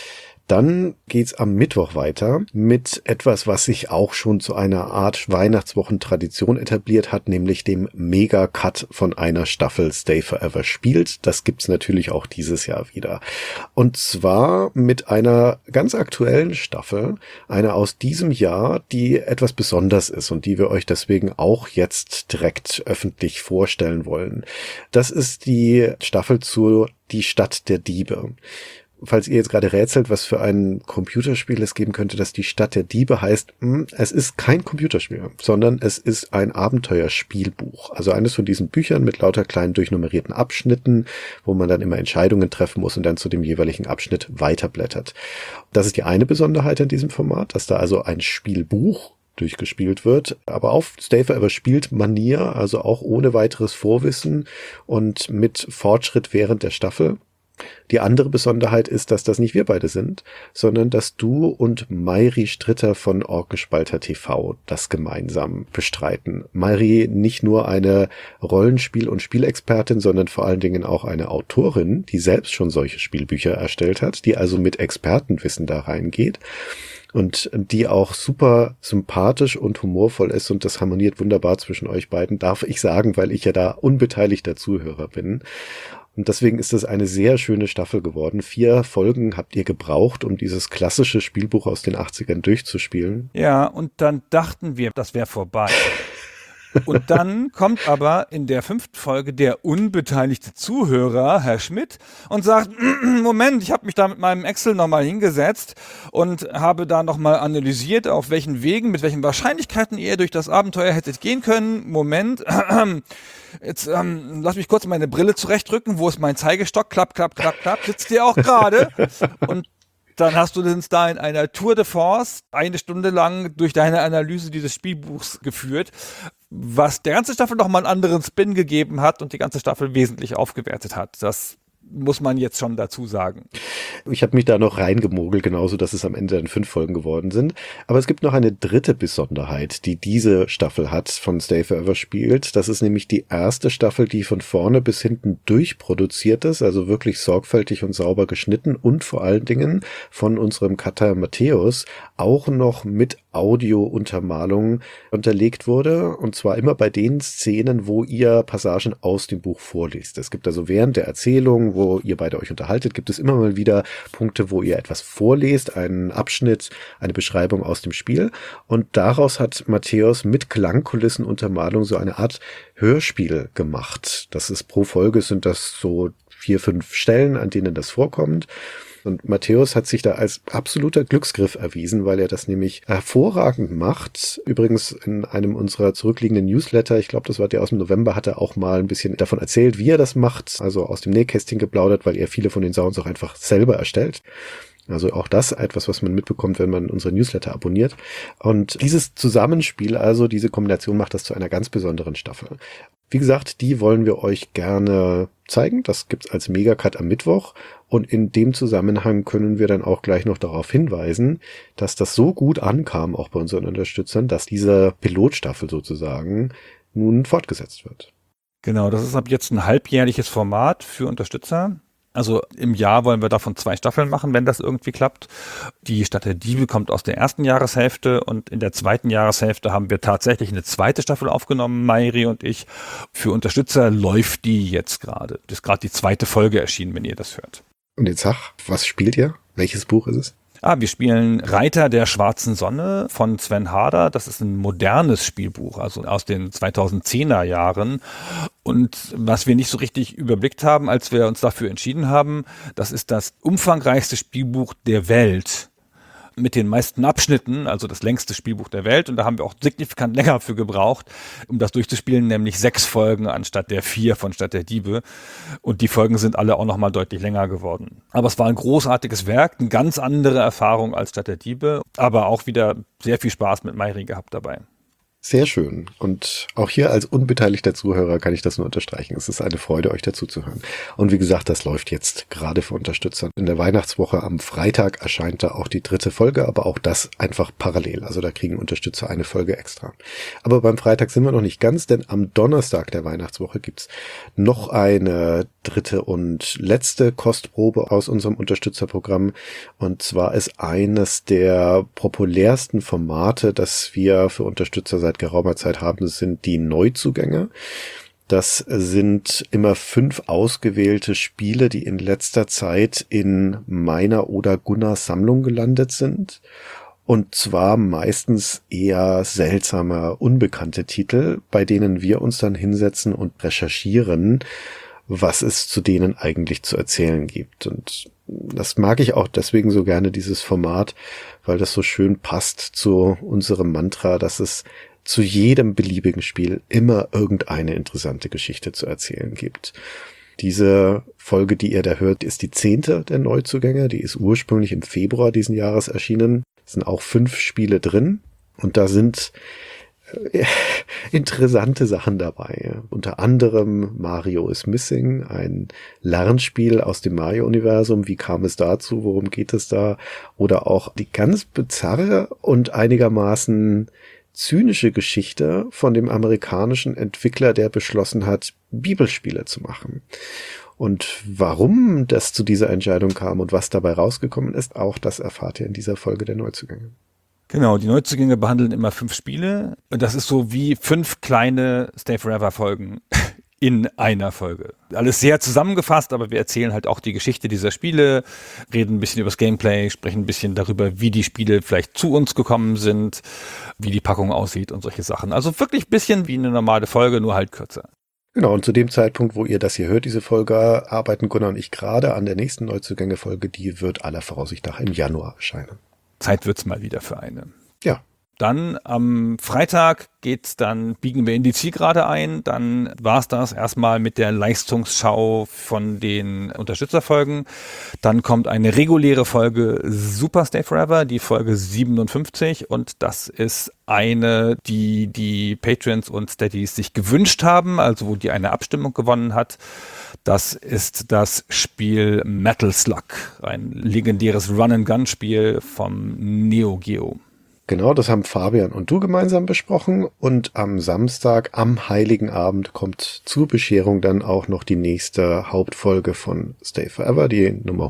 D: Dann geht's am Mittwoch weiter mit etwas, was sich auch schon zu einer Art Weihnachtswochentradition etabliert hat, nämlich dem Mega-Cut von einer Staffel Stay Forever spielt. Das gibt's natürlich auch dieses Jahr wieder. Und zwar mit einer ganz aktuellen Staffel, einer aus diesem Jahr, die etwas besonders ist und die wir euch deswegen auch jetzt direkt öffentlich vorstellen wollen. Das ist die Staffel zu Die Stadt der Diebe. Falls ihr jetzt gerade rätselt, was für ein Computerspiel es geben könnte, das Die Stadt der Diebe heißt, es ist kein Computerspiel, sondern es ist ein Abenteuerspielbuch. Also eines von diesen Büchern mit lauter kleinen durchnummerierten Abschnitten, wo man dann immer Entscheidungen treffen muss und dann zu dem jeweiligen Abschnitt weiterblättert. Das ist die eine Besonderheit in diesem Format, dass da also ein Spielbuch durchgespielt wird, aber auf Stay Forever spielt Manier, also auch ohne weiteres Vorwissen und mit Fortschritt während der Staffel. Die andere Besonderheit ist, dass das nicht wir beide sind, sondern dass du und Mayri Stritter von Orkgespalter TV das gemeinsam bestreiten. Mayri nicht nur eine Rollenspiel- und Spielexpertin, sondern vor allen Dingen auch eine Autorin, die selbst schon solche Spielbücher erstellt hat, die also mit Expertenwissen da reingeht und die auch super sympathisch und humorvoll ist und das harmoniert wunderbar zwischen euch beiden, darf ich sagen, weil ich ja da unbeteiligter Zuhörer bin. Und deswegen ist es eine sehr schöne Staffel geworden. 4 Folgen habt ihr gebraucht, um dieses klassische Spielbuch aus den 80ern durchzuspielen.
C: Ja, und dann dachten wir, das wäre vorbei. Und dann kommt aber in der 5. Folge der unbeteiligte Zuhörer, Herr Schmidt, und sagt, Moment, ich habe mich da mit meinem Excel nochmal hingesetzt und habe da nochmal analysiert, auf welchen Wegen, mit welchen Wahrscheinlichkeiten ihr durch das Abenteuer hättet gehen können. Moment, jetzt lass mich kurz meine Brille zurechtrücken. Wo ist mein Zeigestock? Klapp, klapp, klapp, klapp. Sitzt ihr auch gerade? Und dann hast du uns da in einer Tour de Force 1 Stunde lang durch deine Analyse dieses Spielbuchs geführt, was der ganze Staffel nochmal einen anderen Spin gegeben hat und die ganze Staffel wesentlich aufgewertet hat. Das muss man jetzt schon dazu sagen.
D: Ich habe mich da noch reingemogelt, genauso, dass es am Ende dann 5 Folgen geworden sind. Aber es gibt noch eine dritte Besonderheit, die diese Staffel hat, von Stay Forever spielt. Das ist nämlich die erste Staffel, die von vorne bis hinten durchproduziert ist, also wirklich sorgfältig und sauber geschnitten und vor allen Dingen von unserem Cutter Matthäus auch noch mit Audio-Untermalung unterlegt wurde. Und zwar immer bei den Szenen, wo ihr Passagen aus dem Buch vorliest. Es gibt also während der Erzählung, wo ihr beide euch unterhaltet, gibt es immer mal wieder Punkte, wo ihr etwas vorlest, einen Abschnitt, eine Beschreibung aus dem Spiel. Und daraus hat Matthäus mit Klangkulissenuntermalung so eine Art Hörspiel gemacht. Das ist pro Folge sind das so 4, 5 Stellen, an denen das vorkommt. Und Matthäus hat sich da als absoluter Glücksgriff erwiesen, weil er das nämlich hervorragend macht. Übrigens in einem unserer zurückliegenden Newsletter, ich glaube, das war der aus dem November, hat er auch mal ein bisschen davon erzählt, wie er das macht. Also aus dem Nähkästchen geplaudert, weil er viele von den Sounds auch einfach selber erstellt. Also auch das etwas, was man mitbekommt, wenn man unsere Newsletter abonniert. Und dieses Zusammenspiel, also diese Kombination macht das zu einer ganz besonderen Staffel. Wie gesagt, die wollen wir euch gerne zeigen. Das gibt's als Megacut am Mittwoch. Und in dem Zusammenhang können wir dann auch gleich noch darauf hinweisen, dass das so gut ankam, auch bei unseren Unterstützern, dass diese Pilotstaffel sozusagen nun fortgesetzt wird.
C: Genau, das ist ab jetzt ein halbjährliches Format für Unterstützer. Also im Jahr wollen wir davon 2 Staffeln machen, wenn das irgendwie klappt. Die Stadt der Diebe kommt aus der ersten Jahreshälfte und in der zweiten Jahreshälfte haben wir tatsächlich eine 2. Staffel aufgenommen, Mayri und ich. Für Unterstützer läuft die jetzt gerade. Das ist gerade die 2. Folge erschienen, wenn ihr das hört.
D: Und jetzt sag, was spielt ihr? Welches Buch ist es?
C: Wir spielen Reiter der schwarzen Sonne von Sven Harder. Das ist ein modernes Spielbuch, also aus den 2010er Jahren. Und was wir nicht so richtig überblickt haben, als wir uns dafür entschieden haben, das ist das umfangreichste Spielbuch der Welt mit den meisten Abschnitten, also das längste Spielbuch der Welt. Und da haben wir auch signifikant länger für gebraucht, um das durchzuspielen, nämlich 6 Folgen anstatt der 4 von Stadt der Diebe. Und die Folgen sind alle auch nochmal deutlich länger geworden. Aber es war ein großartiges Werk, eine ganz andere Erfahrung als Stadt der Diebe, aber auch wieder sehr viel Spaß mit Mayri gehabt dabei.
D: Sehr schön. Und auch hier als unbeteiligter Zuhörer kann ich das nur unterstreichen. Es ist eine Freude, euch dazu zu hören. Und wie gesagt, das läuft jetzt gerade für Unterstützer. In der Weihnachtswoche am Freitag erscheint da auch die 3. Folge, aber auch das einfach parallel. Also da kriegen Unterstützer eine Folge extra. Aber beim Freitag sind wir noch nicht ganz, denn am Donnerstag der Weihnachtswoche gibt's noch eine 3. und letzte Kostprobe aus unserem Unterstützerprogramm. Und zwar ist eines der populärsten Formate, das wir für Unterstützer seit geraumer Zeit haben, das sind die Neuzugänge. Das sind immer 5 ausgewählte Spiele, die in letzter Zeit in meiner oder Gunnars Sammlung gelandet sind. Und zwar meistens eher seltsame, unbekannte Titel, bei denen wir uns dann hinsetzen und recherchieren, was es zu denen eigentlich zu erzählen gibt. Und das mag ich auch deswegen so gerne, dieses Format, weil das so schön passt zu unserem Mantra, dass es zu jedem beliebigen Spiel immer irgendeine interessante Geschichte zu erzählen gibt. Diese Folge, die ihr da hört, ist die 10. der Neuzugänge. Die ist ursprünglich im Februar diesen Jahres erschienen. Es sind auch 5 Spiele drin und da sind interessante Sachen dabei. Unter anderem Mario is Missing, ein Lernspiel aus dem Mario-Universum. Wie kam es dazu? Worum geht es da? Oder auch die ganz bizarre und einigermaßen zynische Geschichte von dem amerikanischen Entwickler, der beschlossen hat, Bibelspiele zu machen. Und warum das zu dieser Entscheidung kam und was dabei rausgekommen ist, auch das erfahrt ihr in dieser Folge der Neuzugänge.
C: Genau, die Neuzugänge behandeln immer 5 Spiele. Und das ist so wie 5 kleine Stay Forever Folgen in einer Folge. Alles sehr zusammengefasst, aber wir erzählen halt auch die Geschichte dieser Spiele, reden ein bisschen über das Gameplay, sprechen ein bisschen darüber, wie die Spiele vielleicht zu uns gekommen sind, wie die Packung aussieht und solche Sachen. Also wirklich ein bisschen wie eine normale Folge, nur halt kürzer.
D: Genau, und zu dem Zeitpunkt, wo ihr das hier hört, diese Folge, arbeiten Gunnar und ich gerade an der nächsten Neuzugänge-Folge. Die wird aller Voraussicht nach im Januar erscheinen.
C: Zeit wird's mal wieder für eine.
D: Ja.
C: Dann am Freitag biegen wir in die Zielgerade ein. Dann war's das erstmal mit der Leistungsschau von den Unterstützerfolgen. Dann kommt eine reguläre Folge Super Stay Forever, die Folge 57. Und das ist eine, die die Patrons und Steadies sich gewünscht haben, also wo die eine Abstimmung gewonnen hat. Das ist das Spiel Metal Slug, ein legendäres Run-and-Gun-Spiel vom Neo Geo.
D: Genau, das haben Fabian und du gemeinsam besprochen und am Samstag, am Heiligen Abend, kommt zur Bescherung dann auch noch die nächste Hauptfolge von Stay Forever, die Nummer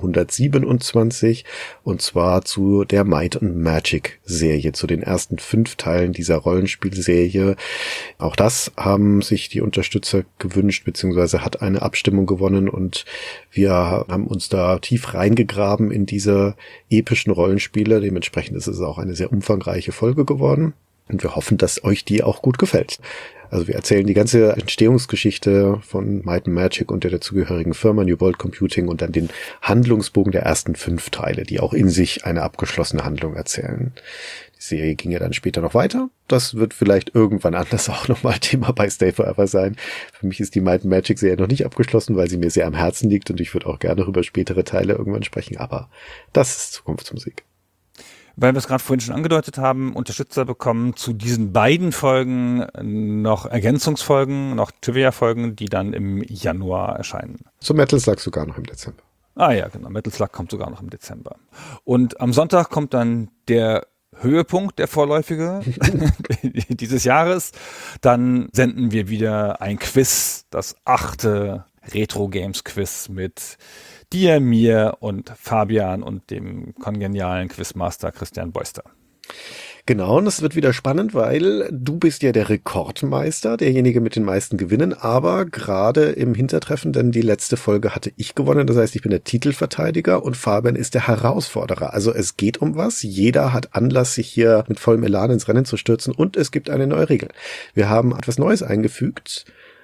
D: 127, und zwar zu der Might and Magic Serie, zu den ersten 5 Teilen dieser Rollenspielserie. Auch das haben sich die Unterstützer gewünscht, beziehungsweise hat eine Abstimmung gewonnen und wir haben uns da tief reingegraben in diese epischen Rollenspiele. Dementsprechend ist es auch eine sehr umfangreiche Folge geworden und wir hoffen, dass euch die auch gut gefällt. Also wir erzählen die ganze Entstehungsgeschichte von Might and Magic und der dazugehörigen Firma New World Computing und dann den Handlungsbogen der ersten 5 Teile, die auch in sich eine abgeschlossene Handlung erzählen. Die Serie ging ja dann später noch weiter. Das wird vielleicht irgendwann anders auch nochmal Thema bei Stay Forever sein. Für mich ist die Might and Magic Serie noch nicht abgeschlossen, weil sie mir sehr am Herzen liegt und ich würde auch gerne über spätere Teile irgendwann sprechen, aber das ist Zukunftsmusik.
C: Weil wir es gerade vorhin schon angedeutet haben, Unterstützer bekommen zu diesen beiden Folgen noch Ergänzungsfolgen, noch Trivia-Folgen, die dann im Januar erscheinen.
D: Zu Metal Slug sogar noch im Dezember.
C: Ah ja, genau. Metal Slug kommt sogar noch im Dezember. Und am Sonntag kommt dann der Höhepunkt, der vorläufige dieses Jahres. Dann senden wir wieder ein Quiz, das 8. Retro Games Quiz mit dir, mir und Fabian und dem kongenialen Quizmaster Christian Beuster.
D: Genau, und es wird wieder spannend, weil du bist ja der Rekordmeister, derjenige mit den meisten Gewinnen, aber gerade im Hintertreffen, denn die letzte Folge hatte ich gewonnen, das heißt, ich bin der Titelverteidiger und Fabian ist der Herausforderer. Also es geht um was, jeder hat Anlass, sich hier mit vollem Elan ins Rennen zu stürzen und es gibt eine neue Regel. Wir haben etwas Neues eingefügt,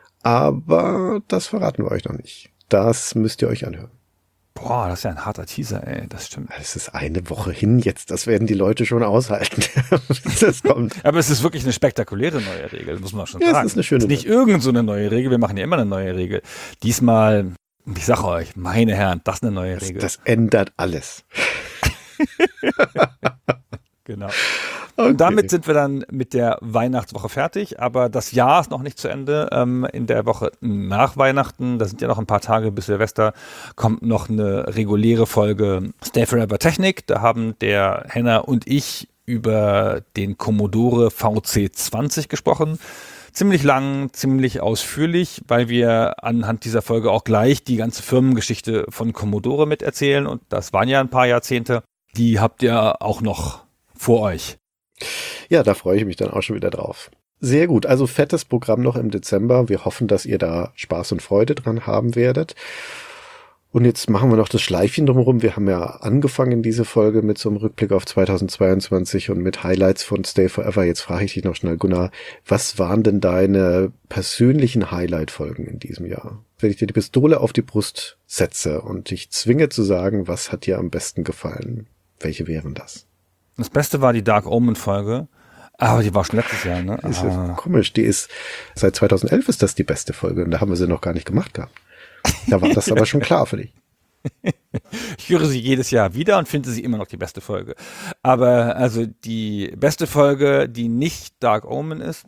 D: aber das verraten wir euch noch nicht. Das müsst ihr euch anhören.
C: Boah, das ist ja ein harter Teaser, ey, das stimmt.
D: Es ist eine Woche hin jetzt, das werden die Leute schon aushalten, bis das kommt.
C: Aber es ist wirklich eine spektakuläre neue Regel, muss man schon sagen.
D: Es ist eine schöne
C: es ist nicht irgend so eine neue Regel, wir machen ja immer eine neue Regel. Diesmal, ich sag euch, meine Herren, das ist eine neue Regel.
D: Das ändert alles.
C: Genau.
D: Okay.
C: Und damit sind wir dann mit der Weihnachtswoche fertig, aber das Jahr ist noch nicht zu Ende. In der Woche nach Weihnachten, da sind ja noch ein paar Tage bis Silvester, kommt noch eine reguläre Folge Stay Forever Technik. Da haben der Henner und ich über den Commodore VC20 gesprochen. Ziemlich lang, ziemlich ausführlich, weil wir anhand dieser Folge auch gleich die ganze Firmengeschichte von Commodore miterzählen. Und das waren ja ein paar Jahrzehnte. Die habt ihr auch noch vor euch.
D: Ja, da freue ich mich dann auch schon wieder drauf. Sehr gut, also fettes Programm noch im Dezember. Wir hoffen, dass ihr da Spaß und Freude dran haben werdet. Und jetzt machen wir noch das Schleifchen drumherum. Wir haben ja angefangen diese Folge mit so einem Rückblick auf 2022 und mit Highlights von Stay Forever. Jetzt frage ich dich noch schnell, Gunnar, was waren denn deine persönlichen Highlight-Folgen in diesem Jahr? Wenn ich dir die Pistole auf die Brust setze und dich zwinge zu sagen, was hat dir am besten gefallen? Welche wären das?
C: Das Beste war die Dark Omen-Folge, aber die war schon letztes Jahr, ne?
D: Ist ja komisch, die ist, seit 2011 ist das die beste Folge und da haben wir sie noch gar nicht gemacht gehabt. Da war das aber schon klar für dich.
C: Ich höre sie jedes Jahr wieder und finde sie immer noch die beste Folge. Aber also die beste Folge, die nicht Dark Omen ist,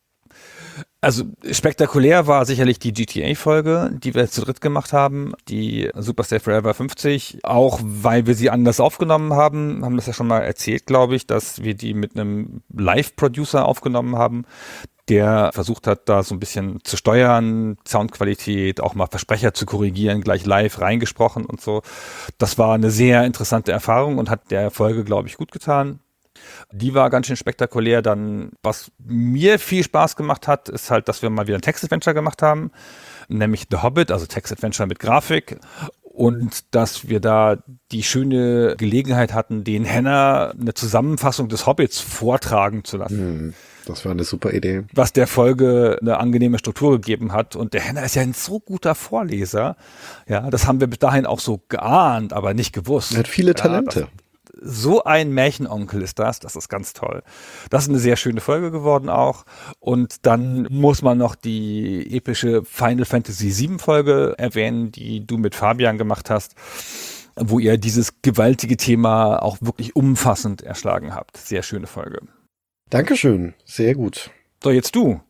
C: also spektakulär war sicherlich die GTA-Folge, die wir zu dritt gemacht haben, die Super Stay Forever 50, auch weil wir sie anders aufgenommen haben das ja schon mal erzählt, glaube ich, dass wir die mit einem Live-Producer aufgenommen haben, der versucht hat, da so ein bisschen zu steuern, Soundqualität, auch mal Versprecher zu korrigieren, gleich live reingesprochen und so. Das war eine sehr interessante Erfahrung und hat der Folge, glaube ich, gut getan. Die war ganz schön spektakulär. Dann, was mir viel Spaß gemacht hat, ist halt, dass wir mal wieder ein Text-Adventure gemacht haben, nämlich The Hobbit, also Text-Adventure mit Grafik. Und dass wir da die schöne Gelegenheit hatten, den Henner eine Zusammenfassung des Hobbits vortragen zu lassen.
D: Das war eine super Idee.
C: Was der Folge eine angenehme Struktur gegeben hat. Und der Henner ist ja ein so guter Vorleser. Ja, das haben wir bis dahin auch so geahnt, aber nicht gewusst.
D: Er hat viele Talente.
C: So ein Märchenonkel ist das ist ganz toll. Das ist eine sehr schöne Folge geworden auch. Und dann muss man noch die epische Final Fantasy VII Folge erwähnen, die du mit Fabian gemacht hast, wo ihr dieses gewaltige Thema auch wirklich umfassend erschlagen habt. Sehr schöne Folge.
D: Dankeschön, sehr gut.
C: So, jetzt du.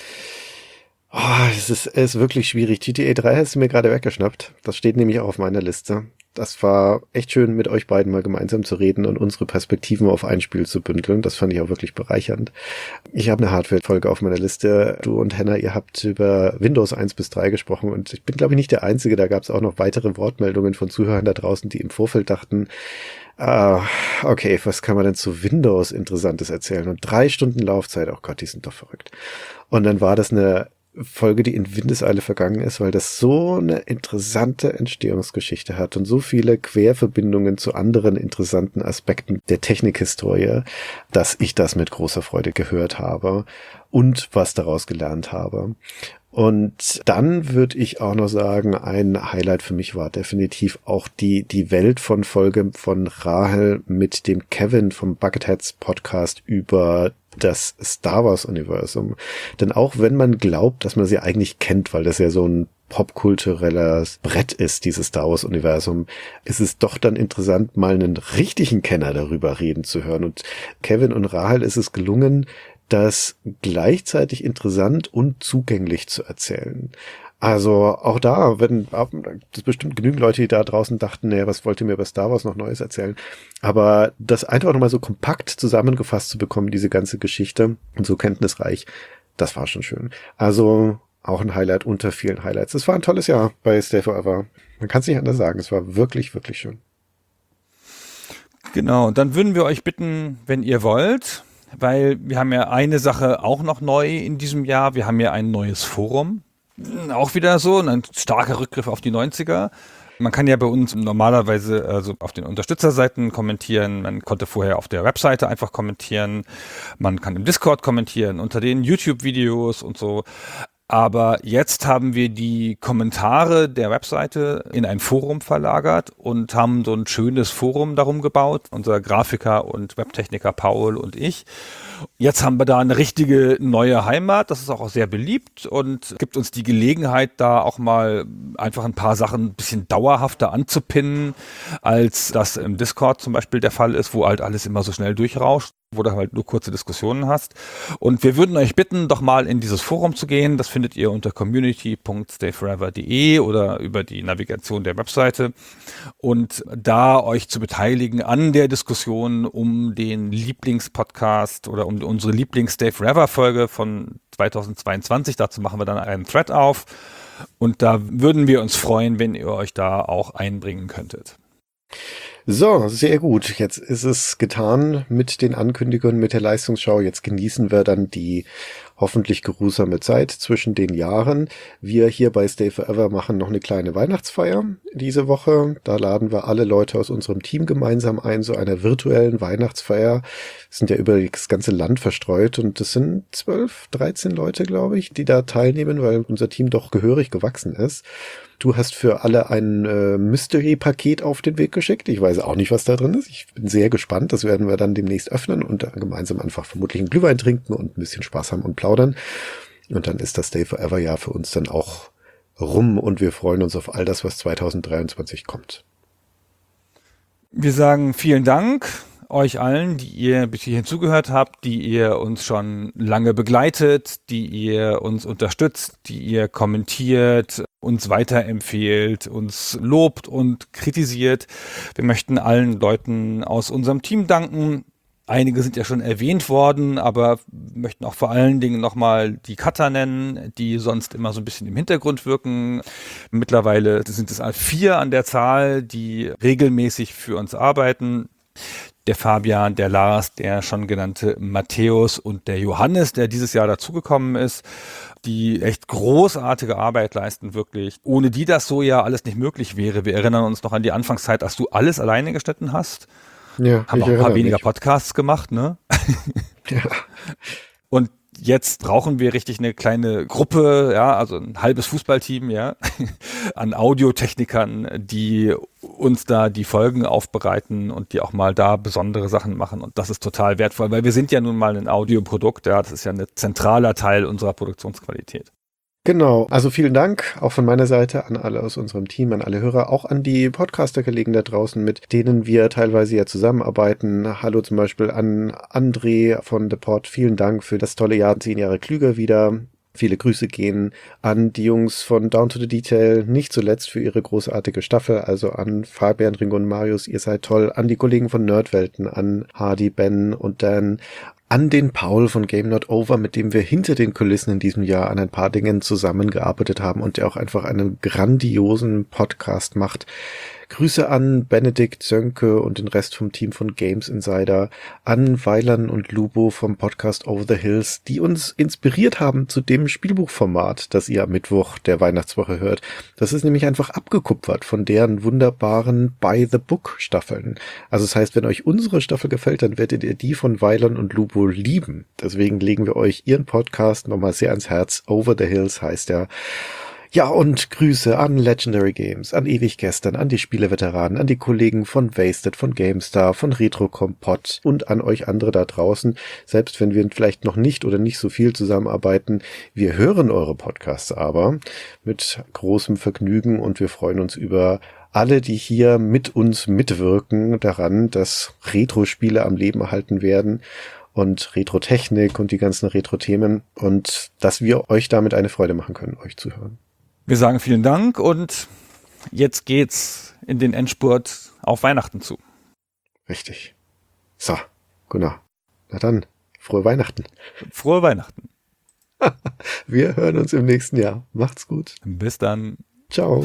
D: Es ist wirklich schwierig. GTA 3 hast du mir gerade weggeschnappt. Das steht nämlich auch auf meiner Liste. Das war echt schön, mit euch beiden mal gemeinsam zu reden und unsere Perspektiven auf ein Spiel zu bündeln. Das fand ich auch wirklich bereichernd. Ich habe eine Hardware-Folge auf meiner Liste. Du und Henna, ihr habt über Windows 1 bis 3 gesprochen und ich bin, glaube ich, nicht der Einzige. Da gab es auch noch weitere Wortmeldungen von Zuhörern da draußen, die im Vorfeld dachten, okay, was kann man denn zu Windows Interessantes erzählen? Und 3 Stunden Laufzeit, oh Gott, die sind doch verrückt. Und dann war das eine Folge, die in Windeseile vergangen ist, weil das so eine interessante Entstehungsgeschichte hat und so viele Querverbindungen zu anderen interessanten Aspekten der Technikhistorie, dass ich das mit großer Freude gehört habe und was daraus gelernt habe. Und dann würde ich auch noch sagen, ein Highlight für mich war definitiv auch die Weltfolge von Rahel mit dem Kevin vom Bucketheads Podcast über das Star Wars Universum. Denn auch wenn man glaubt, dass man sie eigentlich kennt, weil das ja so ein popkulturelles Brett ist, dieses Star Wars Universum, ist es doch dann interessant, mal einen richtigen Kenner darüber reden zu hören. Und Kevin und Rahel ist es gelungen, das gleichzeitig interessant und zugänglich zu erzählen. Also auch da, das bestimmt genügend Leute, die da draußen dachten, naja, was wollt ihr mir über Star Wars noch Neues erzählen? Aber das einfach nochmal so kompakt zusammengefasst zu bekommen, diese ganze Geschichte und so kenntnisreich, das war schon schön. Also auch ein Highlight unter vielen Highlights. Es war ein tolles Jahr bei Stay Forever. Man kann es nicht anders sagen. Es war wirklich, wirklich schön.
C: Genau, und dann würden wir euch bitten, wenn ihr wollt, weil wir haben ja eine Sache auch noch neu in diesem Jahr. Wir haben ja ein neues Forum. Auch wieder so, ein starker Rückgriff auf die 90er. Man kann ja bei uns normalerweise also auf den Unterstützerseiten kommentieren. Man konnte vorher auf der Webseite einfach kommentieren. Man kann im Discord kommentieren, unter den YouTube-Videos und so. Aber jetzt haben wir die Kommentare der Webseite in ein Forum verlagert und haben so ein schönes Forum darum gebaut. Unser Grafiker und Webtechniker Paul und ich. Jetzt haben wir da eine richtige neue Heimat, das ist auch sehr beliebt und gibt uns die Gelegenheit, da auch mal einfach ein paar Sachen ein bisschen dauerhafter anzupinnen, als das im Discord zum Beispiel der Fall ist, wo halt alles immer so schnell durchrauscht, wo du halt nur kurze Diskussionen hast. Und wir würden euch bitten, doch mal in dieses Forum zu gehen. Das findet ihr unter community.stayforever.de oder über die Navigation der Webseite. Und da euch zu beteiligen an der Diskussion um den Lieblingspodcast oder um unsere Lieblings-Stay Forever-Folge von 2022. Dazu machen wir dann einen Thread auf. Und da würden wir uns freuen, wenn ihr euch da auch einbringen könntet.
D: So, sehr gut. Jetzt ist es getan mit den Ankündigungen, mit der Leistungsschau. Jetzt genießen wir dann die hoffentlich geruhsame Zeit zwischen den Jahren. Wir hier bei Stay Forever machen noch eine kleine Weihnachtsfeier diese Woche. Da laden wir alle Leute aus unserem Team gemeinsam ein, so einer virtuellen Weihnachtsfeier. Wir sind ja über das ganze Land verstreut und das sind 12, 13 Leute, glaube ich, die da teilnehmen, weil unser Team doch gehörig gewachsen ist. Du hast für alle ein Mystery-Paket auf den Weg geschickt. Ich weiß auch nicht, was da drin ist. Ich bin sehr gespannt. Das werden wir dann demnächst öffnen und dann gemeinsam einfach vermutlich einen Glühwein trinken und ein bisschen Spaß haben und plaudern. Und dann ist das Stay Forever Jahr für uns dann auch rum und wir freuen uns auf all das, was 2023 kommt.
C: Wir sagen vielen Dank euch allen, die ihr bis hierhin zugehört habt, die ihr uns schon lange begleitet, die ihr uns unterstützt, die ihr kommentiert, uns weiterempfehlt, uns lobt und kritisiert. Wir möchten allen Leuten aus unserem Team danken. Einige sind ja schon erwähnt worden, aber möchten auch vor allen Dingen nochmal die Cutter nennen, die sonst immer so ein bisschen im Hintergrund wirken. Mittlerweile sind es 4 an der Zahl, die regelmäßig für uns arbeiten. Der Fabian, der Lars, der schon genannte Matthäus und der Johannes, der dieses Jahr dazugekommen ist, die echt großartige Arbeit leisten, wirklich. Ohne die das so ja alles nicht möglich wäre. Wir erinnern uns noch an die Anfangszeit, als du alles alleine geschnitten hast.
D: Ja,
C: haben auch ein paar weniger Podcasts gemacht, ne?
D: Ja.
C: Und jetzt brauchen wir richtig eine kleine Gruppe, ja, also ein halbes Fußballteam, ja, an Audiotechnikern, die uns da die Folgen aufbereiten und die auch mal da besondere Sachen machen. Und das ist total wertvoll, weil wir sind ja nun mal ein Audioprodukt, ja, das ist ja ein zentraler Teil unserer Produktionsqualität.
D: Genau, also vielen Dank auch von meiner Seite an alle aus unserem Team, an alle Hörer, auch an die Podcaster-Kollegen da draußen, mit denen wir teilweise ja zusammenarbeiten. Hallo zum Beispiel an André von The Pod, vielen Dank für das tolle Jahr 10 Jahre klüger wieder. Viele Grüße gehen an die Jungs von Down to the Detail, nicht zuletzt für ihre großartige Staffel, also an Fabian, Ringo und Marius, ihr seid toll, an die Kollegen von Nerdwelten, an Hardy, Ben und Dan, an den Paul von Game Not Over, mit dem wir hinter den Kulissen in diesem Jahr an ein paar Dingen zusammengearbeitet haben und der auch einfach einen grandiosen Podcast macht. Grüße an Benedikt, Sönke und den Rest vom Team von Games Insider, an Weiland und Lubo vom Podcast Over the Hills, die uns inspiriert haben zu dem Spielbuchformat, das ihr am Mittwoch der Weihnachtswoche hört. Das ist nämlich einfach abgekupfert von deren wunderbaren By the Book Staffeln. Also das heißt, wenn euch unsere Staffel gefällt, dann werdet ihr die von Weiland und Lubo lieben. Deswegen legen wir euch ihren Podcast nochmal sehr ans Herz. Over the Hills heißt er. Ja, und Grüße an Legendary Games, an Ewiggestern, an die Spieleveteranen, an die Kollegen von Wasted, von GameStar, von Retro Kompott und an euch andere da draußen. Selbst wenn wir vielleicht noch nicht oder nicht so viel zusammenarbeiten, wir hören eure Podcasts aber mit großem Vergnügen und wir freuen uns über alle, die hier mit uns mitwirken daran, dass Retro-Spiele am Leben erhalten werden und Retro-Technik und die ganzen Retro-Themen und dass wir euch damit eine Freude machen können, euch zu hören.
C: Wir sagen vielen Dank und jetzt geht's in den Endspurt auf Weihnachten zu.
D: Richtig. So, Gunnar. Na dann, frohe Weihnachten.
C: Frohe Weihnachten.
D: Wir hören uns im nächsten Jahr. Macht's gut.
C: Bis dann.
D: Ciao.